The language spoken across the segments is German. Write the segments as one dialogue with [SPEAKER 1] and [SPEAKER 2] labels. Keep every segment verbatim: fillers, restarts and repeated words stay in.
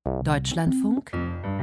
[SPEAKER 1] Deutschlandfunk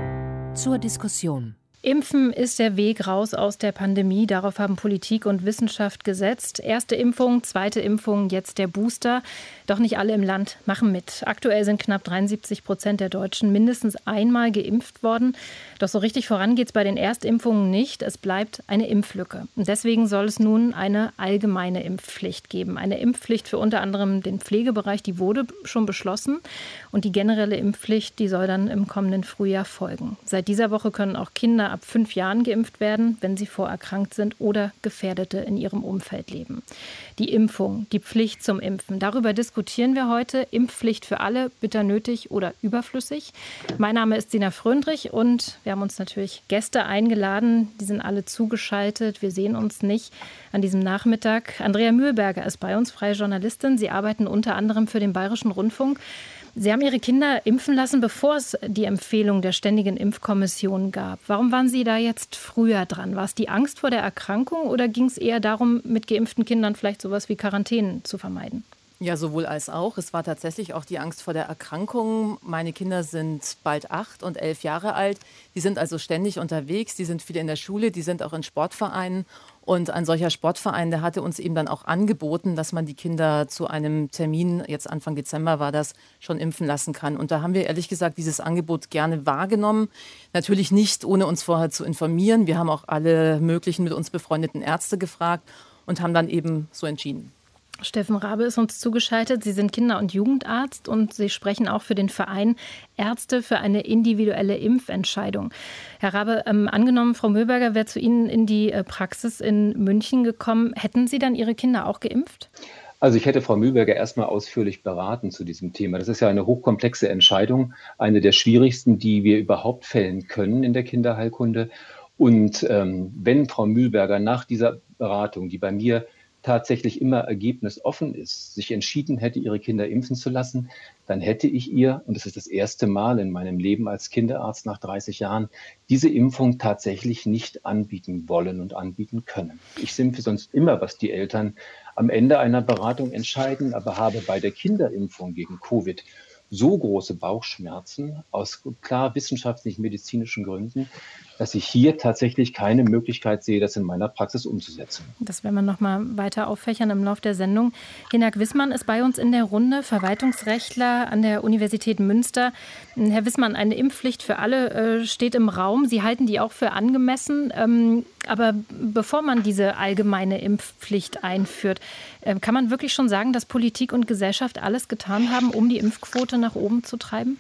[SPEAKER 1] zur Diskussion.
[SPEAKER 2] Impfen ist der Weg raus aus der Pandemie. Darauf haben Politik und Wissenschaft gesetzt. Erste Impfung, zweite Impfung, jetzt der Booster. Doch nicht alle im Land machen mit. Aktuell sind knapp dreiundsiebzig Prozent der Deutschen mindestens einmal geimpft worden. Doch so richtig voran geht es bei den Erstimpfungen nicht. Es bleibt eine Impflücke. Und deswegen soll es nun eine allgemeine Impfpflicht geben. Eine Impfpflicht für unter anderem den Pflegebereich, die wurde schon beschlossen. Und die generelle Impfpflicht, die soll dann im kommenden Frühjahr folgen. Seit dieser Woche können auch Kinder ab fünf Jahren geimpft werden, wenn sie vorerkrankt sind oder Gefährdete in ihrem Umfeld leben. Die Impfung, die Pflicht zum Impfen, darüber diskutieren wir heute. Impfpflicht für alle, bitter nötig oder überflüssig. Mein Name ist Sina Fröndrich und wir haben uns natürlich Gäste eingeladen. Die sind alle zugeschaltet. Wir sehen uns nicht an diesem Nachmittag. Andrea Mühlberger ist bei uns, freie Journalistin. Sie arbeiten unter anderem für den Bayerischen Rundfunk. Sie haben Ihre Kinder impfen lassen, bevor es die Empfehlung der Ständigen Impfkommission gab. Warum waren Sie da jetzt früher dran? War es die Angst vor der Erkrankung oder ging es eher darum, mit geimpften Kindern vielleicht sowas wie Quarantänen zu vermeiden?
[SPEAKER 3] Ja, sowohl als auch. Es war tatsächlich auch die Angst vor der Erkrankung. Meine Kinder sind bald acht und elf Jahre alt. Die sind also ständig unterwegs. Die sind viele in der Schule, die sind auch in Sportvereinen. Und ein solcher Sportverein, der hatte uns eben dann auch angeboten, dass man die Kinder zu einem Termin, jetzt Anfang Dezember war das, schon impfen lassen kann. Und da haben wir ehrlich gesagt dieses Angebot gerne wahrgenommen. Natürlich nicht, ohne uns vorher zu informieren. Wir haben auch alle möglichen mit uns befreundeten Ärzte gefragt und haben dann eben so entschieden.
[SPEAKER 2] Steffen Rabe ist uns zugeschaltet. Sie sind Kinder- und Jugendarzt und Sie sprechen auch für den Verein Ärzte für eine individuelle Impfentscheidung. Herr Rabe, ähm, angenommen, Frau Mühlberger wäre zu Ihnen in die äh, Praxis in München gekommen. Hätten Sie dann Ihre Kinder auch geimpft?
[SPEAKER 4] Also ich hätte Frau Mühlberger erstmal ausführlich beraten zu diesem Thema. Das ist ja eine hochkomplexe Entscheidung, eine der schwierigsten, die wir überhaupt fällen können in der Kinderheilkunde. Und ähm, wenn Frau Mühlberger nach dieser Beratung, die bei mir tatsächlich immer ergebnisoffen ist, sich entschieden hätte, ihre Kinder impfen zu lassen, dann hätte ich ihr, und das ist das erste Mal in meinem Leben als Kinderarzt nach dreißig Jahren, diese Impfung tatsächlich nicht anbieten wollen und anbieten können. Ich simpfe sonst immer, was die Eltern am Ende einer Beratung entscheiden, aber habe bei der Kinderimpfung gegen Covid so große Bauchschmerzen aus klar wissenschaftlich-medizinischen Gründen, dass ich hier tatsächlich keine Möglichkeit sehe, das in meiner Praxis umzusetzen.
[SPEAKER 2] Das werden wir noch mal weiter auffächern im Laufe der Sendung. Hinak Wissmann ist bei uns in der Runde, Verwaltungsrechtler an der Universität Münster. Herr Wissmann, eine Impfpflicht für alle äh, steht im Raum. Sie halten die auch für angemessen. Ähm, aber bevor man diese allgemeine Impfpflicht einführt, äh, kann man wirklich schon sagen, dass Politik und Gesellschaft alles getan haben, um die Impfquote nach oben zu treiben?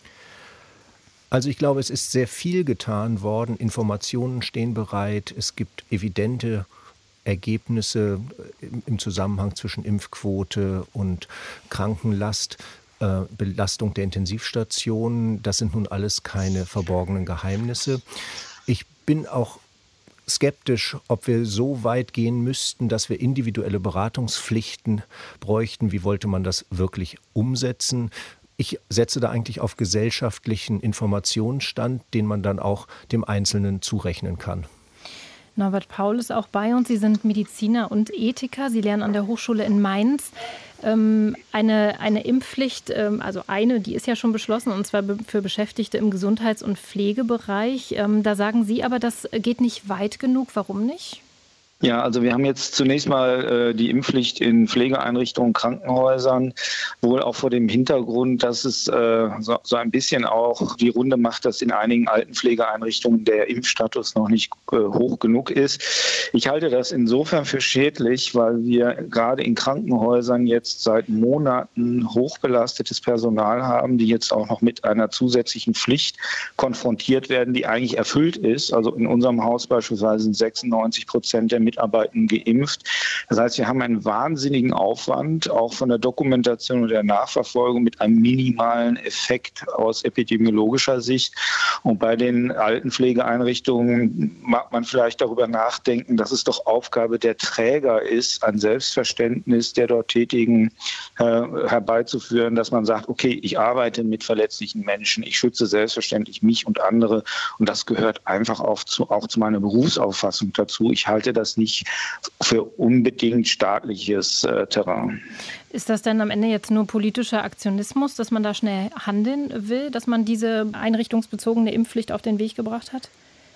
[SPEAKER 5] Also ich glaube, es ist sehr viel getan worden. Informationen stehen bereit. Es gibt evidente Ergebnisse im Zusammenhang zwischen Impfquote und Krankenlast, äh, Belastung der Intensivstationen. Das sind nun alles keine verborgenen Geheimnisse. Ich bin auch skeptisch, ob wir so weit gehen müssten, dass wir individuelle Beratungspflichten bräuchten. Wie wollte man das wirklich umsetzen? Ich setze da eigentlich auf gesellschaftlichen Informationsstand, den man dann auch dem Einzelnen zurechnen kann.
[SPEAKER 2] Norbert Paul ist auch bei uns. Sie sind Mediziner und Ethiker. Sie lernen an der Hochschule in Mainz. Ähm, eine, eine Impfpflicht, ähm, also eine, die ist ja schon beschlossen, und zwar be- für Beschäftigte im Gesundheits- und Pflegebereich. Ähm, da sagen Sie aber, das geht nicht weit genug. Warum nicht?
[SPEAKER 6] Ja, also wir haben jetzt zunächst mal äh, die Impfpflicht in Pflegeeinrichtungen, Krankenhäusern, wohl auch vor dem Hintergrund, dass es äh, so, so ein bisschen auch die Runde macht, dass in einigen Altenpflegeeinrichtungen der Impfstatus noch nicht äh, hoch genug ist. Ich halte das insofern für schädlich, weil wir gerade in Krankenhäusern jetzt seit Monaten hochbelastetes Personal haben, die jetzt auch noch mit einer zusätzlichen Pflicht konfrontiert werden, die eigentlich erfüllt ist. Also in unserem Haus beispielsweise sind sechsundneunzig Prozent der Mitarbeitenden geimpft. Das heißt, wir haben einen wahnsinnigen Aufwand, auch von der Dokumentation und der Nachverfolgung mit einem minimalen Effekt aus epidemiologischer Sicht. Und bei den Altenpflegeeinrichtungen mag man vielleicht darüber nachdenken, dass es doch Aufgabe der Träger ist, ein Selbstverständnis der dort Tätigen äh, herbeizuführen, dass man sagt, okay, ich arbeite mit verletzlichen Menschen, ich schütze selbstverständlich mich und andere. Und das gehört einfach auch zu, auch zu meiner Berufsauffassung dazu. Ich halte das nicht für unbedingt staatliches äh, Terrain.
[SPEAKER 2] Ist das denn am Ende jetzt nur politischer Aktionismus, dass man da schnell handeln will, dass man diese einrichtungsbezogene Impfpflicht auf den Weg gebracht hat?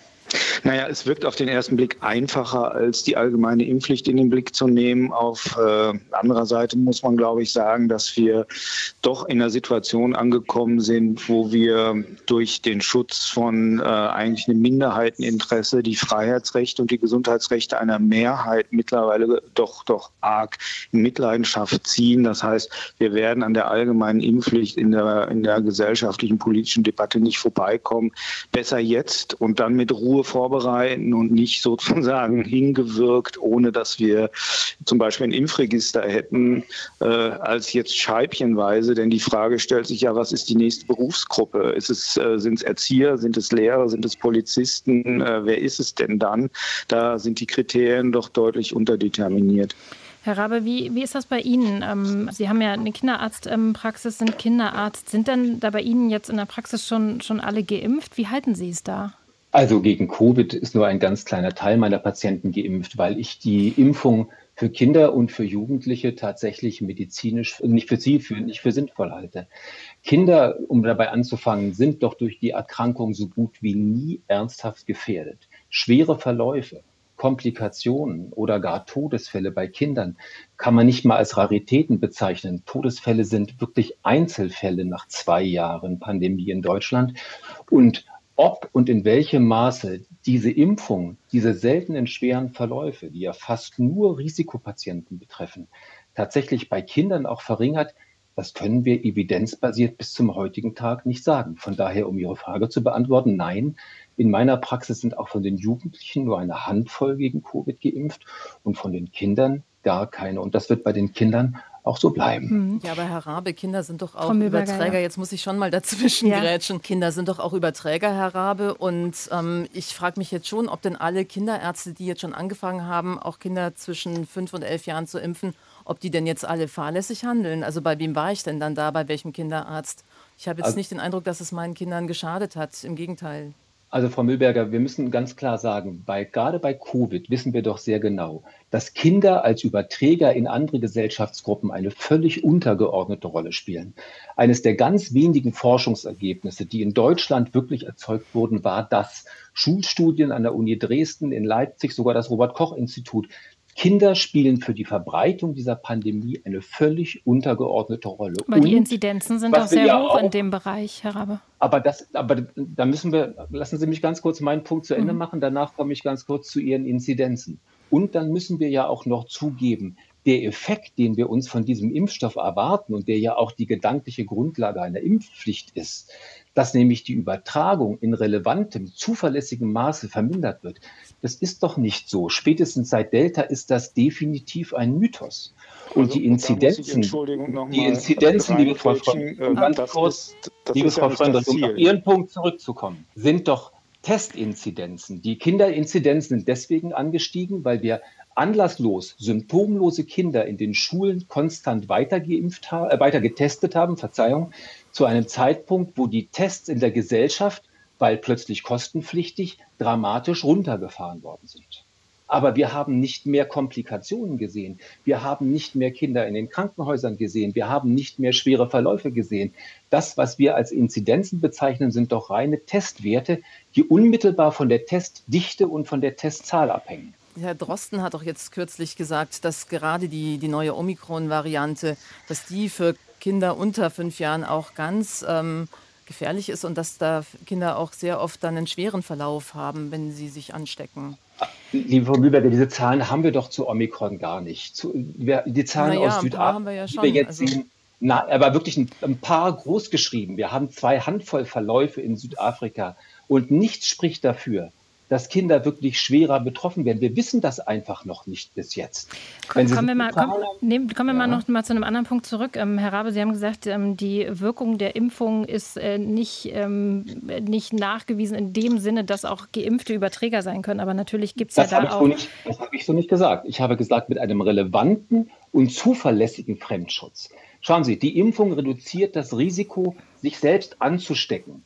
[SPEAKER 6] Naja, es wirkt auf den ersten Blick einfacher, als die allgemeine Impfpflicht in den Blick zu nehmen. Auf äh, anderer Seite muss man, glaube ich, sagen, dass wir doch in einer Situation angekommen sind, wo wir durch den Schutz von äh, eigentlich einem Minderheiteninteresse die Freiheitsrechte und die Gesundheitsrechte einer Mehrheit mittlerweile doch, doch arg in Mitleidenschaft ziehen. Das heißt, wir werden an der allgemeinen Impfpflicht in der, in der gesellschaftlichen, politischen Debatte nicht vorbeikommen. Besser jetzt und dann mit Ruhe vorbereiten und nicht sozusagen hingewirkt, ohne dass wir zum Beispiel ein Impfregister hätten, äh, als jetzt scheibchenweise. Denn die Frage stellt sich ja, was ist die nächste Berufsgruppe? Ist es, äh, sind es Erzieher, sind es Lehrer, sind es Polizisten? Äh, wer ist es denn dann? Da sind die Kriterien doch deutlich unterdeterminiert.
[SPEAKER 2] Herr Rabe, wie, wie ist das bei Ihnen? Ähm, Sie haben ja eine Kinderarztpraxis, sind Kinderarzt. Sind denn da bei Ihnen jetzt in der Praxis schon, schon alle geimpft? Wie halten Sie es da?
[SPEAKER 4] Also gegen Covid ist nur ein ganz kleiner Teil meiner Patienten geimpft, weil ich die Impfung für Kinder und für Jugendliche tatsächlich medizinisch nicht für sie, für, nicht für sinnvoll halte. Kinder, um dabei anzufangen, sind doch durch die Erkrankung so gut wie nie ernsthaft gefährdet. Schwere Verläufe, Komplikationen oder gar Todesfälle bei Kindern kann man nicht mal als Raritäten bezeichnen. Todesfälle sind wirklich Einzelfälle nach zwei Jahren Pandemie in Deutschland. Und ob und in welchem Maße diese Impfung, diese seltenen schweren Verläufe, die ja fast nur Risikopatienten betreffen, tatsächlich bei Kindern auch verringert, das können wir evidenzbasiert bis zum heutigen Tag nicht sagen. Von daher, um Ihre Frage zu beantworten, nein, in meiner Praxis sind auch von den Jugendlichen nur eine Handvoll gegen Covid geimpft und von den Kindern gar keine. Und das wird bei den Kindern auch so bleiben.
[SPEAKER 3] Ja, aber Herr Rabe, Kinder sind doch auch Überträger. Jetzt muss ich schon mal dazwischen ja. grätschen. Kinder sind doch auch Überträger, Herr Rabe. Und ähm, ich frage mich jetzt schon, ob denn alle Kinderärzte, die jetzt schon angefangen haben, auch Kinder zwischen fünf und elf Jahren zu impfen, ob die denn jetzt alle fahrlässig handeln. Also bei wem war ich denn dann da, bei welchem Kinderarzt? Ich habe jetzt also nicht den Eindruck, dass es meinen Kindern geschadet hat. Im Gegenteil.
[SPEAKER 4] Also Frau Mühlberger, wir müssen ganz klar sagen, bei, gerade bei Covid wissen wir doch sehr genau, dass Kinder als Überträger in andere Gesellschaftsgruppen eine völlig untergeordnete Rolle spielen. Eines der ganz wenigen Forschungsergebnisse, die in Deutschland wirklich erzeugt wurden, war, dass Schulstudien an der Uni Dresden, in Leipzig, sogar das Robert-Koch-Institut, Kinder spielen für die Verbreitung dieser Pandemie eine völlig untergeordnete Rolle.
[SPEAKER 2] Aber die Inzidenzen sind auch sehr ja hoch auch, in dem Bereich, Herr Rabe.
[SPEAKER 4] Aber, das, aber da müssen wir, lassen Sie mich ganz kurz meinen Punkt zu Ende mhm. machen, danach komme ich ganz kurz zu Ihren Inzidenzen. Und dann müssen wir ja auch noch zugeben, der Effekt, den wir uns von diesem Impfstoff erwarten und der ja auch die gedankliche Grundlage einer Impfpflicht ist, dass nämlich die Übertragung in relevantem, zuverlässigem Maße vermindert wird, das ist doch nicht so. Spätestens seit Delta ist das definitiv ein Mythos. Und also, die Inzidenzen, die Inzidenzen, liebe Frau Freundlich, um ganz kurz, liebe Frau Freundlich, um auf Ihren Punkt zurückzukommen, sind doch Testinzidenzen. Die Kinderinzidenzen sind deswegen angestiegen, weil wir anlasslos symptomlose Kinder in den Schulen konstant weiter geimpft haben, äh, weiter getestet haben, Verzeihung, zu einem Zeitpunkt, wo die Tests in der Gesellschaft, weil plötzlich kostenpflichtig, dramatisch runtergefahren worden sind. Aber wir haben nicht mehr Komplikationen gesehen. Wir haben nicht mehr Kinder in den Krankenhäusern gesehen. Wir haben nicht mehr schwere Verläufe gesehen. Das, was wir als Inzidenzen bezeichnen, sind doch reine Testwerte, die unmittelbar von der Testdichte und von der Testzahl abhängen.
[SPEAKER 3] Herr Drosten hat doch jetzt kürzlich gesagt, dass gerade die, die neue Omikron-Variante, dass die für Kinder unter fünf Jahren auch ganz ähm, gefährlich ist und dass da Kinder auch sehr oft dann einen schweren Verlauf haben, wenn sie sich anstecken.
[SPEAKER 4] Liebe Frau Mühlberger, diese Zahlen haben wir doch zu Omikron gar nicht. Zu, wir, die Zahlen
[SPEAKER 3] naja,
[SPEAKER 4] aus Südafrika,
[SPEAKER 3] ja
[SPEAKER 4] die wir jetzt also sehen, na, aber wirklich ein, ein paar groß geschrieben. Wir haben zwei Handvoll Verläufe in Südafrika und nichts spricht dafür, dass Kinder wirklich schwerer betroffen werden. Wir wissen das einfach noch nicht bis jetzt.
[SPEAKER 2] Komm, kommen wir, mal, komm, nee, kommen wir ja. mal noch mal zu einem anderen Punkt zurück. Ähm, Herr Rabe, Sie haben gesagt, ähm, die Wirkung der Impfung ist äh, nicht, ähm, nicht nachgewiesen in dem Sinne, dass auch Geimpfte Überträger sein können. Aber natürlich gibt es ja da auch...
[SPEAKER 4] So nicht, das habe ich so nicht gesagt. Ich habe gesagt, mit einem relevanten und zuverlässigen Fremdschutz. Schauen Sie, die Impfung reduziert das Risiko, sich selbst anzustecken,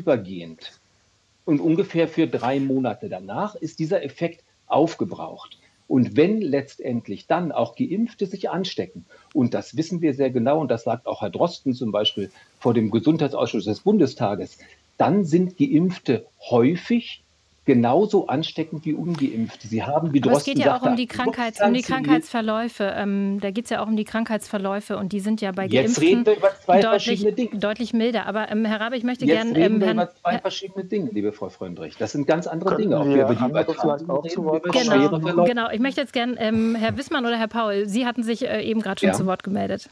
[SPEAKER 4] vorübergehend. Und ungefähr für drei Monate danach ist dieser Effekt aufgebraucht. Und wenn letztendlich dann auch Geimpfte sich anstecken, und das wissen wir sehr genau, und das sagt auch Herr Drosten zum Beispiel vor dem Gesundheitsausschuss des Bundestages, dann sind Geimpfte häufig genauso ansteckend wie Ungeimpfte. Sie haben, wie
[SPEAKER 2] Aber
[SPEAKER 4] Drosten
[SPEAKER 2] es geht ja auch
[SPEAKER 4] sagte,
[SPEAKER 2] um die, Krankheits-, um die Krankheitsverläufe. Ähm, da geht es ja auch um die Krankheitsverläufe und die sind ja bei Geimpften
[SPEAKER 4] Jetzt reden wir über zwei
[SPEAKER 2] deutlich,
[SPEAKER 4] verschiedene Dinge.
[SPEAKER 2] deutlich milder. Aber ähm, Herr Rabe, ich möchte
[SPEAKER 4] Jetzt
[SPEAKER 2] gerne...
[SPEAKER 4] reden
[SPEAKER 2] Ähm,
[SPEAKER 4] wir
[SPEAKER 2] Herrn,
[SPEAKER 4] über zwei
[SPEAKER 2] Herr,
[SPEAKER 4] verschiedene Dinge, liebe Frau Freundrich. Das sind ganz andere
[SPEAKER 6] Könnten
[SPEAKER 4] Dinge. Ob
[SPEAKER 6] wir
[SPEAKER 4] wir über die
[SPEAKER 6] andere vielleicht
[SPEAKER 4] Übertragung
[SPEAKER 6] auch zu
[SPEAKER 4] reden,
[SPEAKER 6] Wort
[SPEAKER 4] über
[SPEAKER 6] kommen?
[SPEAKER 4] schwere
[SPEAKER 2] genau,
[SPEAKER 4] Verläufe.
[SPEAKER 2] genau. Ich möchte jetzt gerne ähm, Herr Wissmann oder Herr Paul, Sie hatten sich äh, eben gerade schon
[SPEAKER 4] Ja.
[SPEAKER 2] zu Wort gemeldet.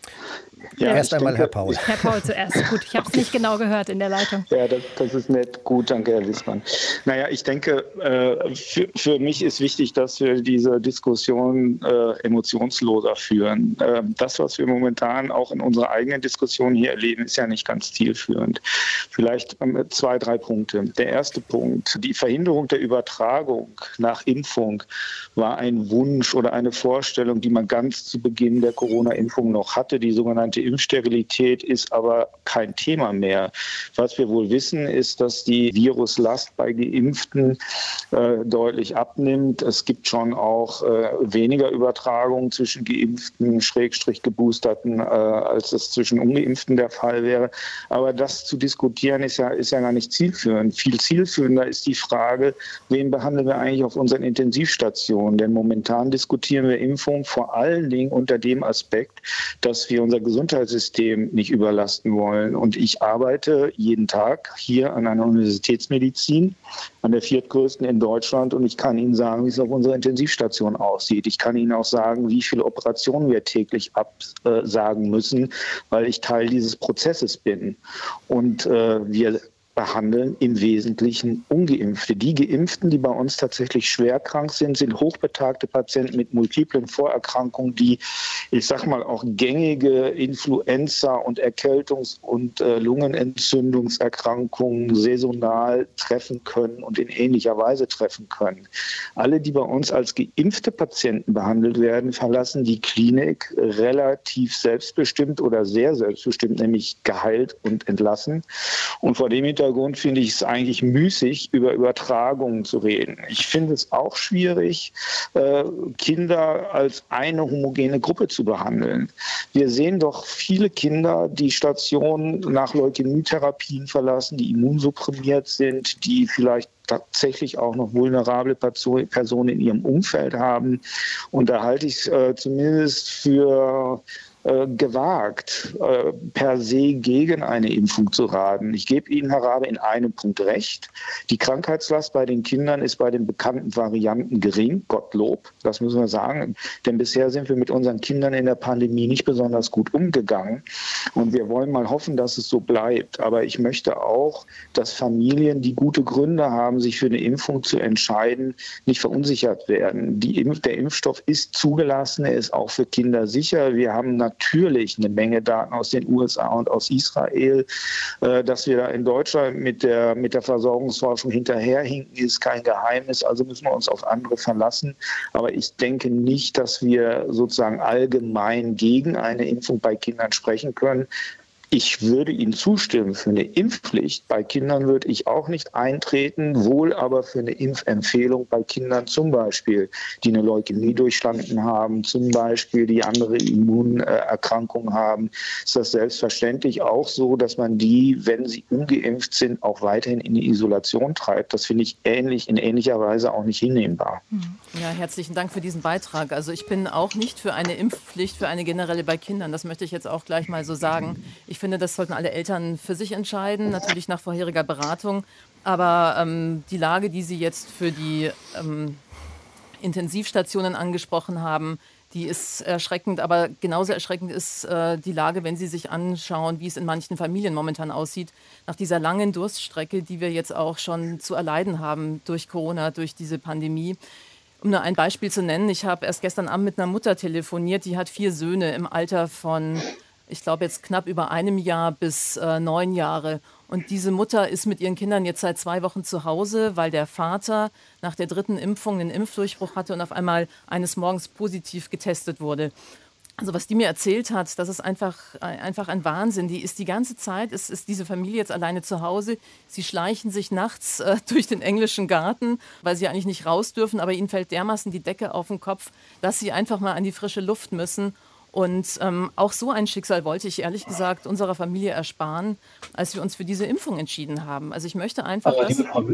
[SPEAKER 6] Ja,
[SPEAKER 5] Erst
[SPEAKER 6] ich
[SPEAKER 5] einmal
[SPEAKER 6] denke,
[SPEAKER 5] Herr Paul.
[SPEAKER 2] Herr Paul zuerst. Gut, ich habe es nicht genau gehört in der Leitung.
[SPEAKER 6] Ja, das, das ist nett. Gut, danke, Herr Wissmann. Naja, ich denke, äh, für, für mich ist wichtig, dass wir diese Diskussion äh, emotionsloser führen. Äh, das, was wir momentan auch in unserer eigenen Diskussion hier erleben, ist ja nicht ganz zielführend. Vielleicht ähm, zwei, drei Punkte. Der erste Punkt, die Verhinderung der Übertragung nach Impfung war ein Wunsch oder eine Vorstellung, die man ganz zu Beginn der Corona-Impfung noch hatte. Die sogenannte Impfsterilität ist aber kein Thema mehr. Was wir wohl wissen, ist, dass die Viruslast bei Geimpften äh, deutlich abnimmt. Es gibt schon auch äh, weniger Übertragungen zwischen Geimpften, Schrägstrich Geboosterten, äh, als es zwischen Ungeimpften der Fall wäre. Aber das zu diskutieren ist ja, ist ja gar nicht zielführend. Viel zielführender ist die Frage, wen behandeln wir eigentlich auf unseren Intensivstationen? Denn momentan diskutieren wir Impfung vor allen Dingen unter dem Aspekt, dass wir unser Gesundheitssystem nicht überlasten wollen. Und ich arbeite jeden Tag hier an einer Universitätsmedizin, an der viertgrößten in Deutschland. Und ich kann Ihnen sagen, wie es auf unserer Intensivstation aussieht. Ich kann Ihnen auch sagen, wie viele Operationen wir täglich absagen müssen, weil ich Teil dieses Prozesses bin. Und äh, wir behandeln im Wesentlichen Ungeimpfte. Die Geimpften, die bei uns tatsächlich schwer krank sind, sind hochbetagte Patienten mit multiplen Vorerkrankungen, die, ich sag mal, auch gängige Influenza- und Erkältungs- und äh, Lungenentzündungserkrankungen saisonal treffen können und in ähnlicher Weise treffen können. Alle, die bei uns als geimpfte Patienten behandelt werden, verlassen die Klinik relativ selbstbestimmt oder sehr selbstbestimmt, nämlich geheilt und entlassen. Und vor dem Hintergrund finde ich es eigentlich müßig, über Übertragungen zu reden. Ich finde es auch schwierig, äh, Kinder als eine homogene Gruppe zu behandeln. Wir sehen doch viele Kinder, die Stationen nach Leukämietherapien verlassen, die immunsupprimiert sind, die vielleicht tatsächlich auch noch vulnerable Personen in ihrem Umfeld haben. Und da halte ich es äh, zumindest für Äh, gewagt, äh, per se gegen eine Impfung zu raten. Ich gebe Ihnen, Herr Rabe, in einem Punkt recht. Die Krankheitslast bei den Kindern ist bei den bekannten Varianten gering, Gottlob, das müssen wir sagen. Denn bisher sind wir mit unseren Kindern in der Pandemie nicht besonders gut umgegangen. Und wir wollen mal hoffen, dass es so bleibt. Aber ich möchte auch, dass Familien, die gute Gründe haben, sich für eine Impfung zu entscheiden, nicht verunsichert werden. Die Impf- der Impfstoff ist zugelassen, er ist auch für Kinder sicher. Wir haben natürlich eine Menge Daten aus den U S A und aus Israel. Äh, dass wir da in Deutschland mit der, mit der Versorgungsforschung hinterherhinken, ist kein Geheimnis. Also müssen wir uns auf andere verlassen. Aber ich denke nicht, dass wir sozusagen allgemein gegen eine Impfung bei Kindern sprechen können. Ich würde Ihnen zustimmen, für eine Impfpflicht bei Kindern würde ich auch nicht eintreten, wohl aber für eine Impfempfehlung bei Kindern zum Beispiel, die eine Leukämie durchstanden haben, zum Beispiel die andere Immunerkrankungen haben, ist das selbstverständlich auch so, dass man die, wenn sie ungeimpft sind, auch weiterhin in die Isolation treibt. Das finde ich ähnlich, in ähnlicher Weise auch nicht hinnehmbar.
[SPEAKER 3] Ja, herzlichen Dank für diesen Beitrag. Also ich bin auch nicht für eine Impfpflicht, für eine generelle bei Kindern. Das möchte ich jetzt auch gleich mal so sagen. Ich finde, das sollten alle Eltern für sich entscheiden, natürlich nach vorheriger Beratung. Aber ähm, die Lage, die Sie jetzt für die ähm, Intensivstationen angesprochen haben, die ist erschreckend. Aber genauso erschreckend ist äh, die Lage, wenn Sie sich anschauen, wie es in manchen Familien momentan aussieht, nach dieser langen Durststrecke, die wir jetzt auch schon zu erleiden haben durch Corona, durch diese Pandemie. Um nur ein Beispiel zu nennen, ich habe erst gestern Abend mit einer Mutter telefoniert, die hat vier Söhne im Alter von, ich glaube jetzt knapp über einem Jahr bis äh, neun Jahre. Und diese Mutter ist mit ihren Kindern jetzt seit zwei Wochen zu Hause, weil der Vater nach der dritten Impfung einen Impfdurchbruch hatte und auf einmal eines Morgens positiv getestet wurde. Also was die mir erzählt hat, das ist einfach, einfach ein Wahnsinn. Die ist die ganze Zeit, ist, ist diese Familie jetzt alleine zu Hause. Sie schleichen sich nachts äh, durch den englischen Garten, weil sie eigentlich nicht raus dürfen. Aber ihnen fällt dermaßen die Decke auf den Kopf, dass sie einfach mal an die frische Luft müssen. Und ähm, auch so ein Schicksal wollte ich ehrlich gesagt unserer Familie ersparen, als wir uns für diese Impfung entschieden haben. Also ich möchte einfach,
[SPEAKER 4] Aber
[SPEAKER 3] dass...
[SPEAKER 4] liebe Frau,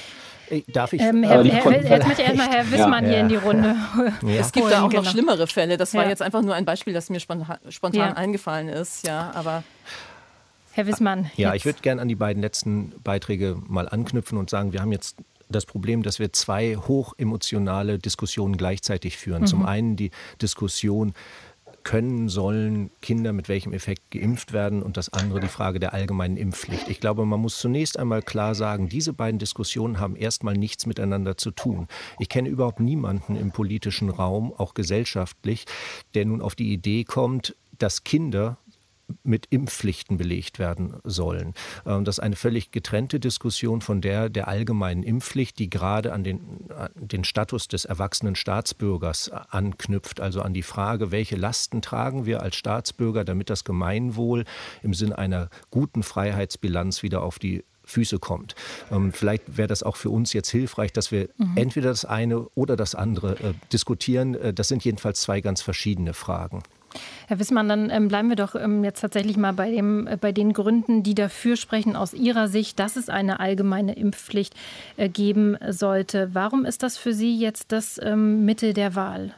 [SPEAKER 2] Darf ich? Ähm, Herr, Herr, Herr, jetzt möchte ich erstmal Herr Wissmann ja, hier ja. in die Runde.
[SPEAKER 3] Ja. Es gibt da auch
[SPEAKER 2] genau.
[SPEAKER 3] noch schlimmere Fälle. Das war
[SPEAKER 2] ja.
[SPEAKER 3] jetzt einfach nur ein Beispiel, das mir spontan, spontan
[SPEAKER 2] ja.
[SPEAKER 3] eingefallen ist. Ja, aber
[SPEAKER 2] Herr Wissmann.
[SPEAKER 5] Ja, jetzt. Ich würde gerne an die beiden letzten Beiträge mal anknüpfen und sagen, wir haben jetzt das Problem, dass wir zwei hochemotionale Diskussionen gleichzeitig führen. Mhm. Zum einen die Diskussion, können, sollen Kinder mit welchem Effekt geimpft werden, und das andere die Frage der allgemeinen Impfpflicht. Ich glaube, man muss zunächst einmal klar sagen, diese beiden Diskussionen haben erstmal nichts miteinander zu tun. Ich kenne überhaupt niemanden im politischen Raum, auch gesellschaftlich, der nun auf die Idee kommt, dass Kinder mit Impfpflichten belegt werden sollen. Das ist eine völlig getrennte Diskussion von der der allgemeinen Impfpflicht, die gerade an den, an den Status des erwachsenen Staatsbürgers anknüpft, also an die Frage, welche Lasten tragen wir als Staatsbürger, damit das Gemeinwohl im Sinn einer guten Freiheitsbilanz wieder auf die Füße kommt. Ähm, vielleicht wäre das auch für uns jetzt hilfreich, dass wir mhm. entweder das eine oder das andere äh, diskutieren. Äh, das sind jedenfalls zwei ganz verschiedene Fragen.
[SPEAKER 2] Herr Wissmann, dann ähm, bleiben wir doch ähm, jetzt tatsächlich mal bei, dem, äh, bei den Gründen, die dafür sprechen aus Ihrer Sicht, dass es eine allgemeine Impfpflicht äh, geben sollte. Warum ist das für Sie jetzt das ähm, Mittel der Wahl?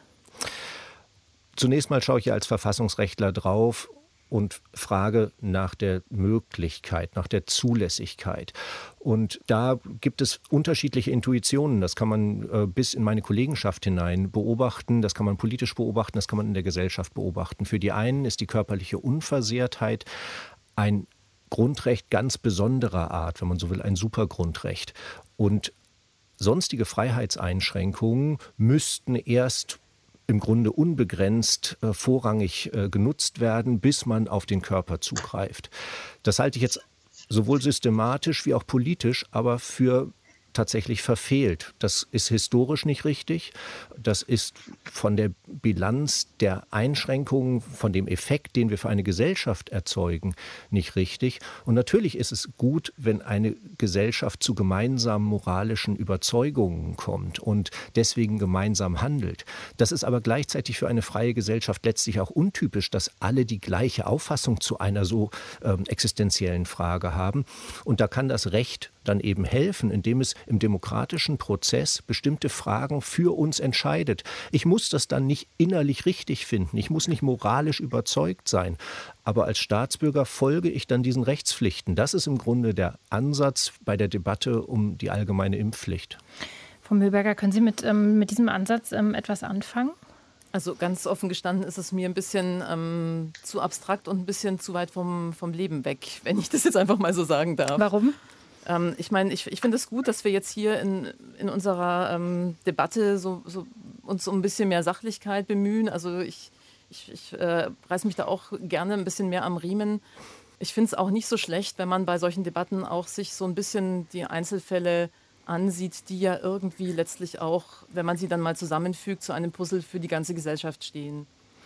[SPEAKER 5] Zunächst mal schaue ich ja als Verfassungsrechtler drauf und frage nach der Möglichkeit, nach der Zulässigkeit. Und da gibt es unterschiedliche Intuitionen. Das kann man äh, bis in meine Kollegenschaft hinein beobachten, das kann man politisch beobachten, das kann man in der Gesellschaft beobachten. Für die einen ist die körperliche Unversehrtheit ein Grundrecht ganz besonderer Art, wenn man so will, ein Supergrundrecht. Und sonstige Freiheitseinschränkungen müssten erst im Grunde unbegrenzt äh, vorrangig äh, genutzt werden, bis man auf den Körper zugreift. Das halte ich jetzt sowohl systematisch wie auch politisch, aber für tatsächlich verfehlt. Das ist historisch nicht richtig. Das ist von der Bilanz der Einschränkungen, von dem Effekt, den wir für eine Gesellschaft erzeugen, nicht richtig. Und natürlich ist es gut, wenn eine Gesellschaft zu gemeinsamen moralischen Überzeugungen kommt und deswegen gemeinsam handelt. Das ist aber gleichzeitig für eine freie Gesellschaft letztlich auch untypisch, dass alle die gleiche Auffassung zu einer so ähm, existenziellen Frage haben. Und da kann das Recht dann eben helfen, indem es im demokratischen Prozess bestimmte Fragen für uns entscheidet. Ich muss das dann nicht innerlich richtig finden, ich muss nicht moralisch überzeugt sein, aber als Staatsbürger folge ich dann diesen Rechtspflichten. Das ist im Grunde der Ansatz bei der Debatte um die allgemeine Impfpflicht.
[SPEAKER 2] Frau Mühlberger, können Sie mit, ähm, mit diesem Ansatz ähm, etwas anfangen?
[SPEAKER 3] Also ganz offen gestanden ist es mir ein bisschen ähm, zu abstrakt und ein bisschen zu weit vom, vom Leben weg, wenn ich das jetzt einfach mal so sagen darf.
[SPEAKER 2] Warum?
[SPEAKER 3] Ähm, ich meine, ich, ich finde es gut, dass wir jetzt hier in, in unserer ähm, Debatte so, so uns um ein bisschen mehr Sachlichkeit bemühen. Also ich, ich, ich äh, reiß mich da auch gerne ein bisschen mehr am Riemen. Ich finde es auch nicht so schlecht, wenn man bei solchen Debatten auch sich so ein bisschen die Einzelfälle ansieht, die ja irgendwie letztlich auch, wenn man sie dann mal zusammenfügt, zu einem Puzzle für die ganze Gesellschaft stehen.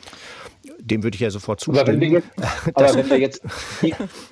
[SPEAKER 5] Dem würde ich ja sofort zustimmen.
[SPEAKER 4] Aber wenn wir jetzt, aber wenn wir jetzt die,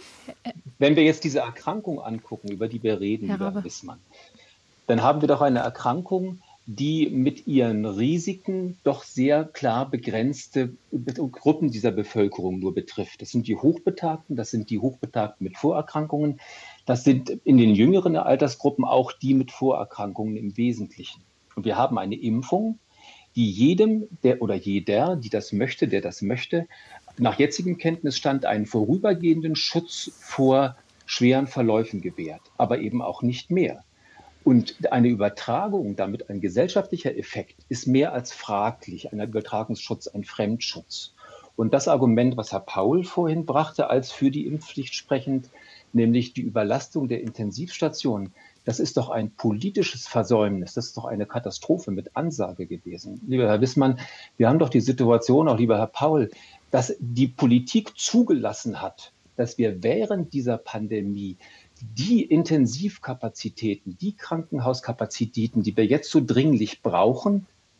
[SPEAKER 4] wenn wir jetzt diese Erkrankung angucken, über die wir reden,
[SPEAKER 2] Herr
[SPEAKER 4] lieber
[SPEAKER 2] Rabe.
[SPEAKER 4] Wissmann, dann haben wir doch eine Erkrankung, die mit ihren Risiken doch sehr klar begrenzte Gruppen dieser Bevölkerung nur betrifft. Das sind die Hochbetagten, das sind die Hochbetagten mit Vorerkrankungen, das sind in den jüngeren Altersgruppen auch die mit Vorerkrankungen im Wesentlichen. Und wir haben eine Impfung, die jedem der oder jeder, die das möchte, der das möchte, nach jetzigem Kenntnisstand einen vorübergehenden Schutz vor schweren Verläufen gewährt, aber eben auch nicht mehr. Und eine Übertragung, damit ein gesellschaftlicher Effekt, ist mehr als fraglich. Ein Übertragungsschutz, ein Fremdschutz. Und das Argument, was Herr Paul vorhin brachte, als für die Impfpflicht sprechend, nämlich die Überlastung der Intensivstationen, das ist doch ein politisches Versäumnis. Das ist doch eine Katastrophe mit Ansage gewesen. Lieber Herr Wissmann, wir haben doch die Situation, auch lieber Herr Paul, dass die Politik zugelassen hat, dass wir während dieser Pandemie die Intensivkapazitäten, die Krankenhauskapazitäten, die wir jetzt so dringlich brauchen,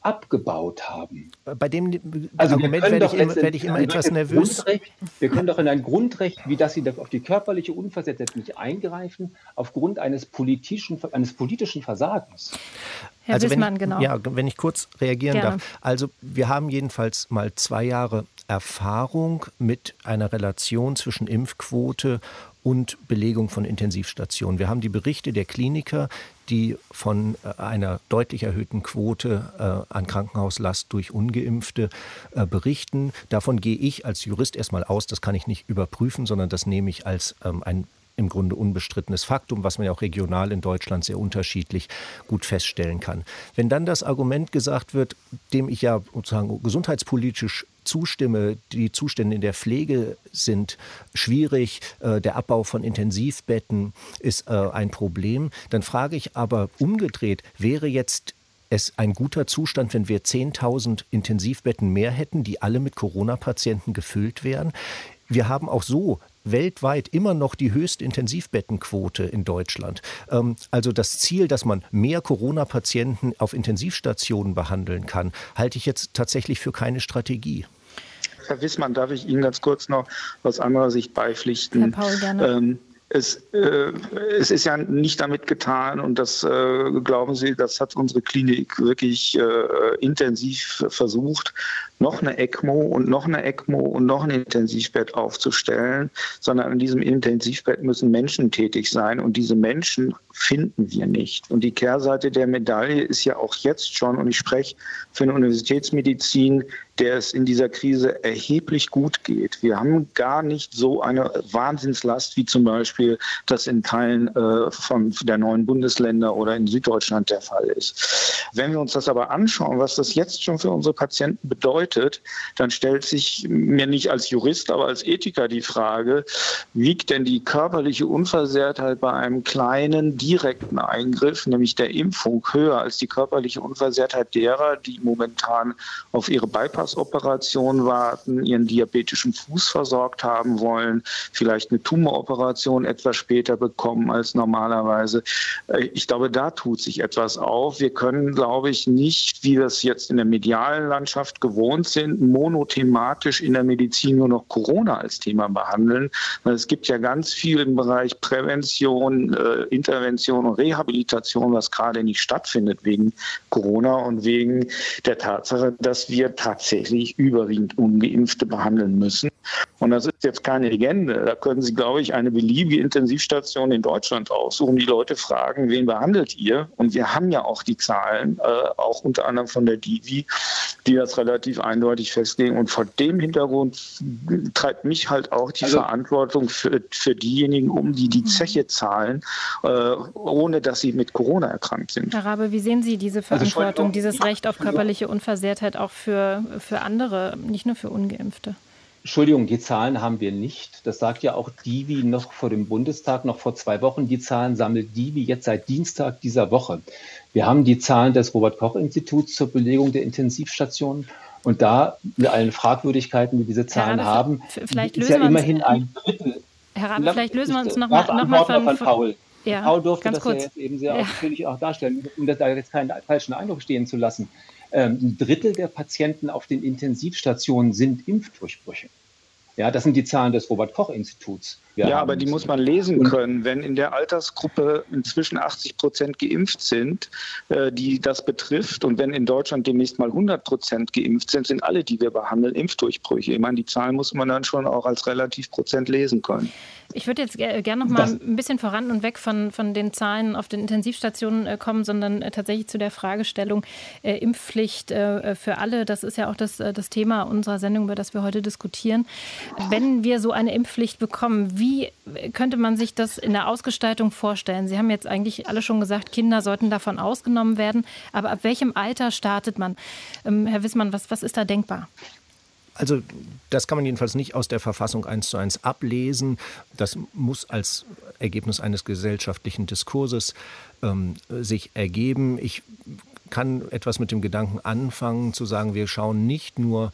[SPEAKER 4] abgebaut haben.
[SPEAKER 5] Bei dem
[SPEAKER 4] also
[SPEAKER 5] Argument werde ich, immer, werde ich immer etwas nervös.
[SPEAKER 4] Wir können doch in ein Grundrecht, wie das Sie auf die körperliche Unversehrtheit nicht eingreifen, aufgrund eines politischen, eines politischen Versagens.
[SPEAKER 2] Herr
[SPEAKER 5] also
[SPEAKER 2] Wissmann,
[SPEAKER 5] wenn ich,
[SPEAKER 2] genau.
[SPEAKER 5] Ja, wenn ich kurz reagieren
[SPEAKER 2] Gerne.
[SPEAKER 5] darf. Also wir haben jedenfalls mal zwei Jahre Erfahrung mit einer Relation zwischen Impfquote und Belegung von Intensivstationen. Wir haben die Berichte der Kliniker, die von einer deutlich erhöhten Quote äh, an Krankenhauslast durch Ungeimpfte äh, berichten. Davon gehe ich als Jurist erstmal aus, das kann ich nicht überprüfen, sondern das nehme ich als ähm, ein im Grunde unbestrittenes Faktum, was man ja auch regional in Deutschland sehr unterschiedlich gut feststellen kann. Wenn dann das Argument gesagt wird, dem ich ja sozusagen gesundheitspolitisch zustimme, die Zustände in der Pflege sind schwierig, äh, der Abbau von Intensivbetten ist äh, ein Problem, dann frage ich aber umgedreht, wäre jetzt es ein guter Zustand, wenn wir zehntausend Intensivbetten mehr hätten, die alle mit Corona-Patienten gefüllt wären? Wir haben auch so weltweit immer noch die höchste Intensivbettenquote in Deutschland. Ähm, also das Ziel, dass man mehr Corona-Patienten auf Intensivstationen behandeln kann, halte ich jetzt tatsächlich für keine Strategie.
[SPEAKER 6] Herr Wissmann, darf ich Ihnen ganz kurz noch aus anderer Sicht beipflichten?
[SPEAKER 2] Herr Paul, gerne.
[SPEAKER 6] Ähm, Es, äh, es ist ja nicht damit getan und das, äh, glauben Sie, das hat unsere Klinik wirklich äh, intensiv versucht, noch eine ECMO und noch eine ECMO und noch ein Intensivbett aufzustellen, sondern an diesem Intensivbett müssen Menschen tätig sein und diese Menschen finden wir nicht. Und die Kehrseite der Medaille ist ja auch jetzt schon, und ich spreche für eine Universitätsmedizin, der es in dieser Krise erheblich gut geht. Wir haben gar nicht so eine Wahnsinnslast, wie zum Beispiel das in Teilen äh, von der neuen Bundesländer oder in Süddeutschland der Fall ist. Wenn wir uns das aber anschauen, was das jetzt schon für unsere Patienten bedeutet, dann stellt sich mir nicht als Jurist, aber als Ethiker die Frage, wiegt denn die körperliche Unversehrtheit bei einem kleinen, direkten Eingriff, nämlich der Impfung, höher als die körperliche Unversehrtheit derer, die momentan auf ihre Bypass-Operation warten, ihren diabetischen Fuß versorgt haben wollen, vielleicht eine Tumoroperation etwas später bekommen als normalerweise. Ich glaube, da tut sich etwas auf. Wir können, glaube ich, nicht, wie wir es jetzt in der medialen Landschaft gewohnt sind, monothematisch in der Medizin nur noch Corona als Thema behandeln. Weil es gibt ja ganz viel im Bereich Prävention, äh, Intervention und Rehabilitation, was gerade nicht stattfindet wegen Corona und wegen der Tatsache, dass wir tatsächlich überwiegend Ungeimpfte behandeln müssen. Und das ist jetzt keine Legende. Da können Sie, glaube ich, eine beliebige Intensivstation in Deutschland aussuchen. Die Leute fragen, wen behandelt ihr? Und wir haben ja auch die Zahlen, äh, auch unter anderem von der Divi, die das relativ eindeutig festlegen. Und vor dem Hintergrund treibt mich halt auch die also, Verantwortung für, für diejenigen um, die die Zeche zahlen, äh, ohne dass sie mit Corona erkrankt sind.
[SPEAKER 2] Herr Rabe, wie sehen Sie diese Verantwortung, also dieses Recht auf körperliche Unversehrtheit auch für, für andere, nicht nur für Ungeimpfte?
[SPEAKER 4] Entschuldigung, die Zahlen haben wir nicht. Das sagt ja auch Divi noch vor dem Bundestag, noch vor zwei Wochen. Die Zahlen sammelt Divi jetzt seit Dienstag dieser Woche. Wir haben die Zahlen des Robert-Koch-Instituts zur Belegung der Intensivstationen. Und da, mit allen Fragwürdigkeiten, die diese Zahlen
[SPEAKER 2] Rabe,
[SPEAKER 4] haben,
[SPEAKER 2] vielleicht
[SPEAKER 4] ist
[SPEAKER 2] lösen
[SPEAKER 4] ja immerhin ein Drittel.
[SPEAKER 2] Herr Rabe, vielleicht lösen wir uns noch
[SPEAKER 4] mal,
[SPEAKER 2] mal, noch mal von,
[SPEAKER 4] von Paul.
[SPEAKER 2] Ja,
[SPEAKER 4] Paul durfte
[SPEAKER 2] ganz
[SPEAKER 4] das
[SPEAKER 2] kurz.
[SPEAKER 4] ja jetzt eben sehr
[SPEAKER 2] Ja.
[SPEAKER 4] ausführlich auch darstellen, um da jetzt keinen falschen Eindruck stehen zu lassen. Ähm, ein Drittel der Patienten auf den Intensivstationen sind Impfdurchbrüche. Ja, das sind die Zahlen des Robert-Koch-Instituts. Wir
[SPEAKER 6] ja,
[SPEAKER 4] haben
[SPEAKER 6] aber die muss man lesen
[SPEAKER 4] und,
[SPEAKER 6] können. Wenn in der Altersgruppe inzwischen achtzig Prozent geimpft sind, äh, die das betrifft, und wenn in Deutschland demnächst mal hundert Prozent geimpft sind, sind alle, die wir behandeln, Impfdurchbrüche. Ich meine, die Zahlen muss man dann schon auch als relativ Prozent lesen können.
[SPEAKER 2] Ich würde jetzt gerne noch mal das, ein bisschen voran und weg von, von den Zahlen auf den Intensivstationen äh, kommen, sondern äh, tatsächlich zu der Fragestellung äh, Impfpflicht äh, für alle. Das ist ja auch das, äh, das Thema unserer Sendung, über das wir heute diskutieren. Wenn wir so eine Impfpflicht bekommen, wie könnte man sich das in der Ausgestaltung vorstellen? Sie haben jetzt eigentlich alle schon gesagt, Kinder sollten davon ausgenommen werden. Aber ab welchem Alter startet man? Ähm, Herr Wissmann, was, was ist da denkbar?
[SPEAKER 5] Also das kann man jedenfalls nicht aus der Verfassung eins zu eins ablesen. Das muss als Ergebnis eines gesellschaftlichen Diskurses ähm, sich ergeben. Ich kann etwas mit dem Gedanken anfangen, zu sagen, wir schauen nicht nur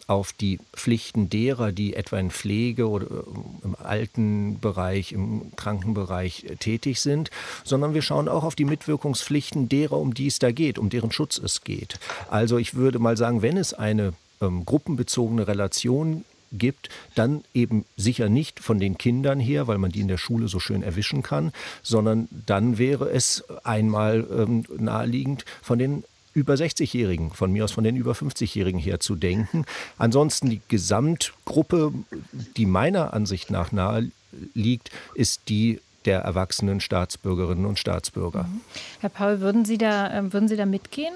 [SPEAKER 5] auf die Pflichten derer, die etwa in Pflege oder im Altenbereich, im Krankenbereich tätig sind, sondern wir schauen auch auf die Mitwirkungspflichten derer, um die es da geht, um deren Schutz es geht. Also ich würde mal sagen, wenn es eine ähm, gruppenbezogene Relation gibt, dann eben sicher nicht von den Kindern her, weil man die in der Schule so schön erwischen kann, sondern dann wäre es einmal ähm, naheliegend von den über sechzigjährigen, von mir aus von den über fünfzigjährigen her zu denken. Ansonsten die Gesamtgruppe, die meiner Ansicht nach nahe liegt, ist die der erwachsenen Staatsbürgerinnen und Staatsbürger.
[SPEAKER 2] Herr Paul, würden Sie da, würden Sie da mitgehen?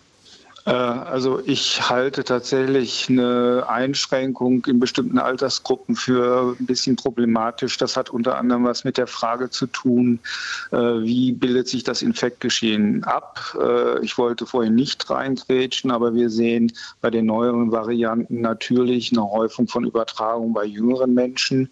[SPEAKER 6] Also ich halte tatsächlich eine Einschränkung in bestimmten Altersgruppen für ein bisschen problematisch. Das hat unter anderem was mit der Frage zu tun, wie bildet sich das Infektgeschehen ab. Ich wollte vorhin nicht reingrätschen, aber wir sehen bei den neueren Varianten natürlich eine Häufung von Übertragung bei jüngeren Menschen.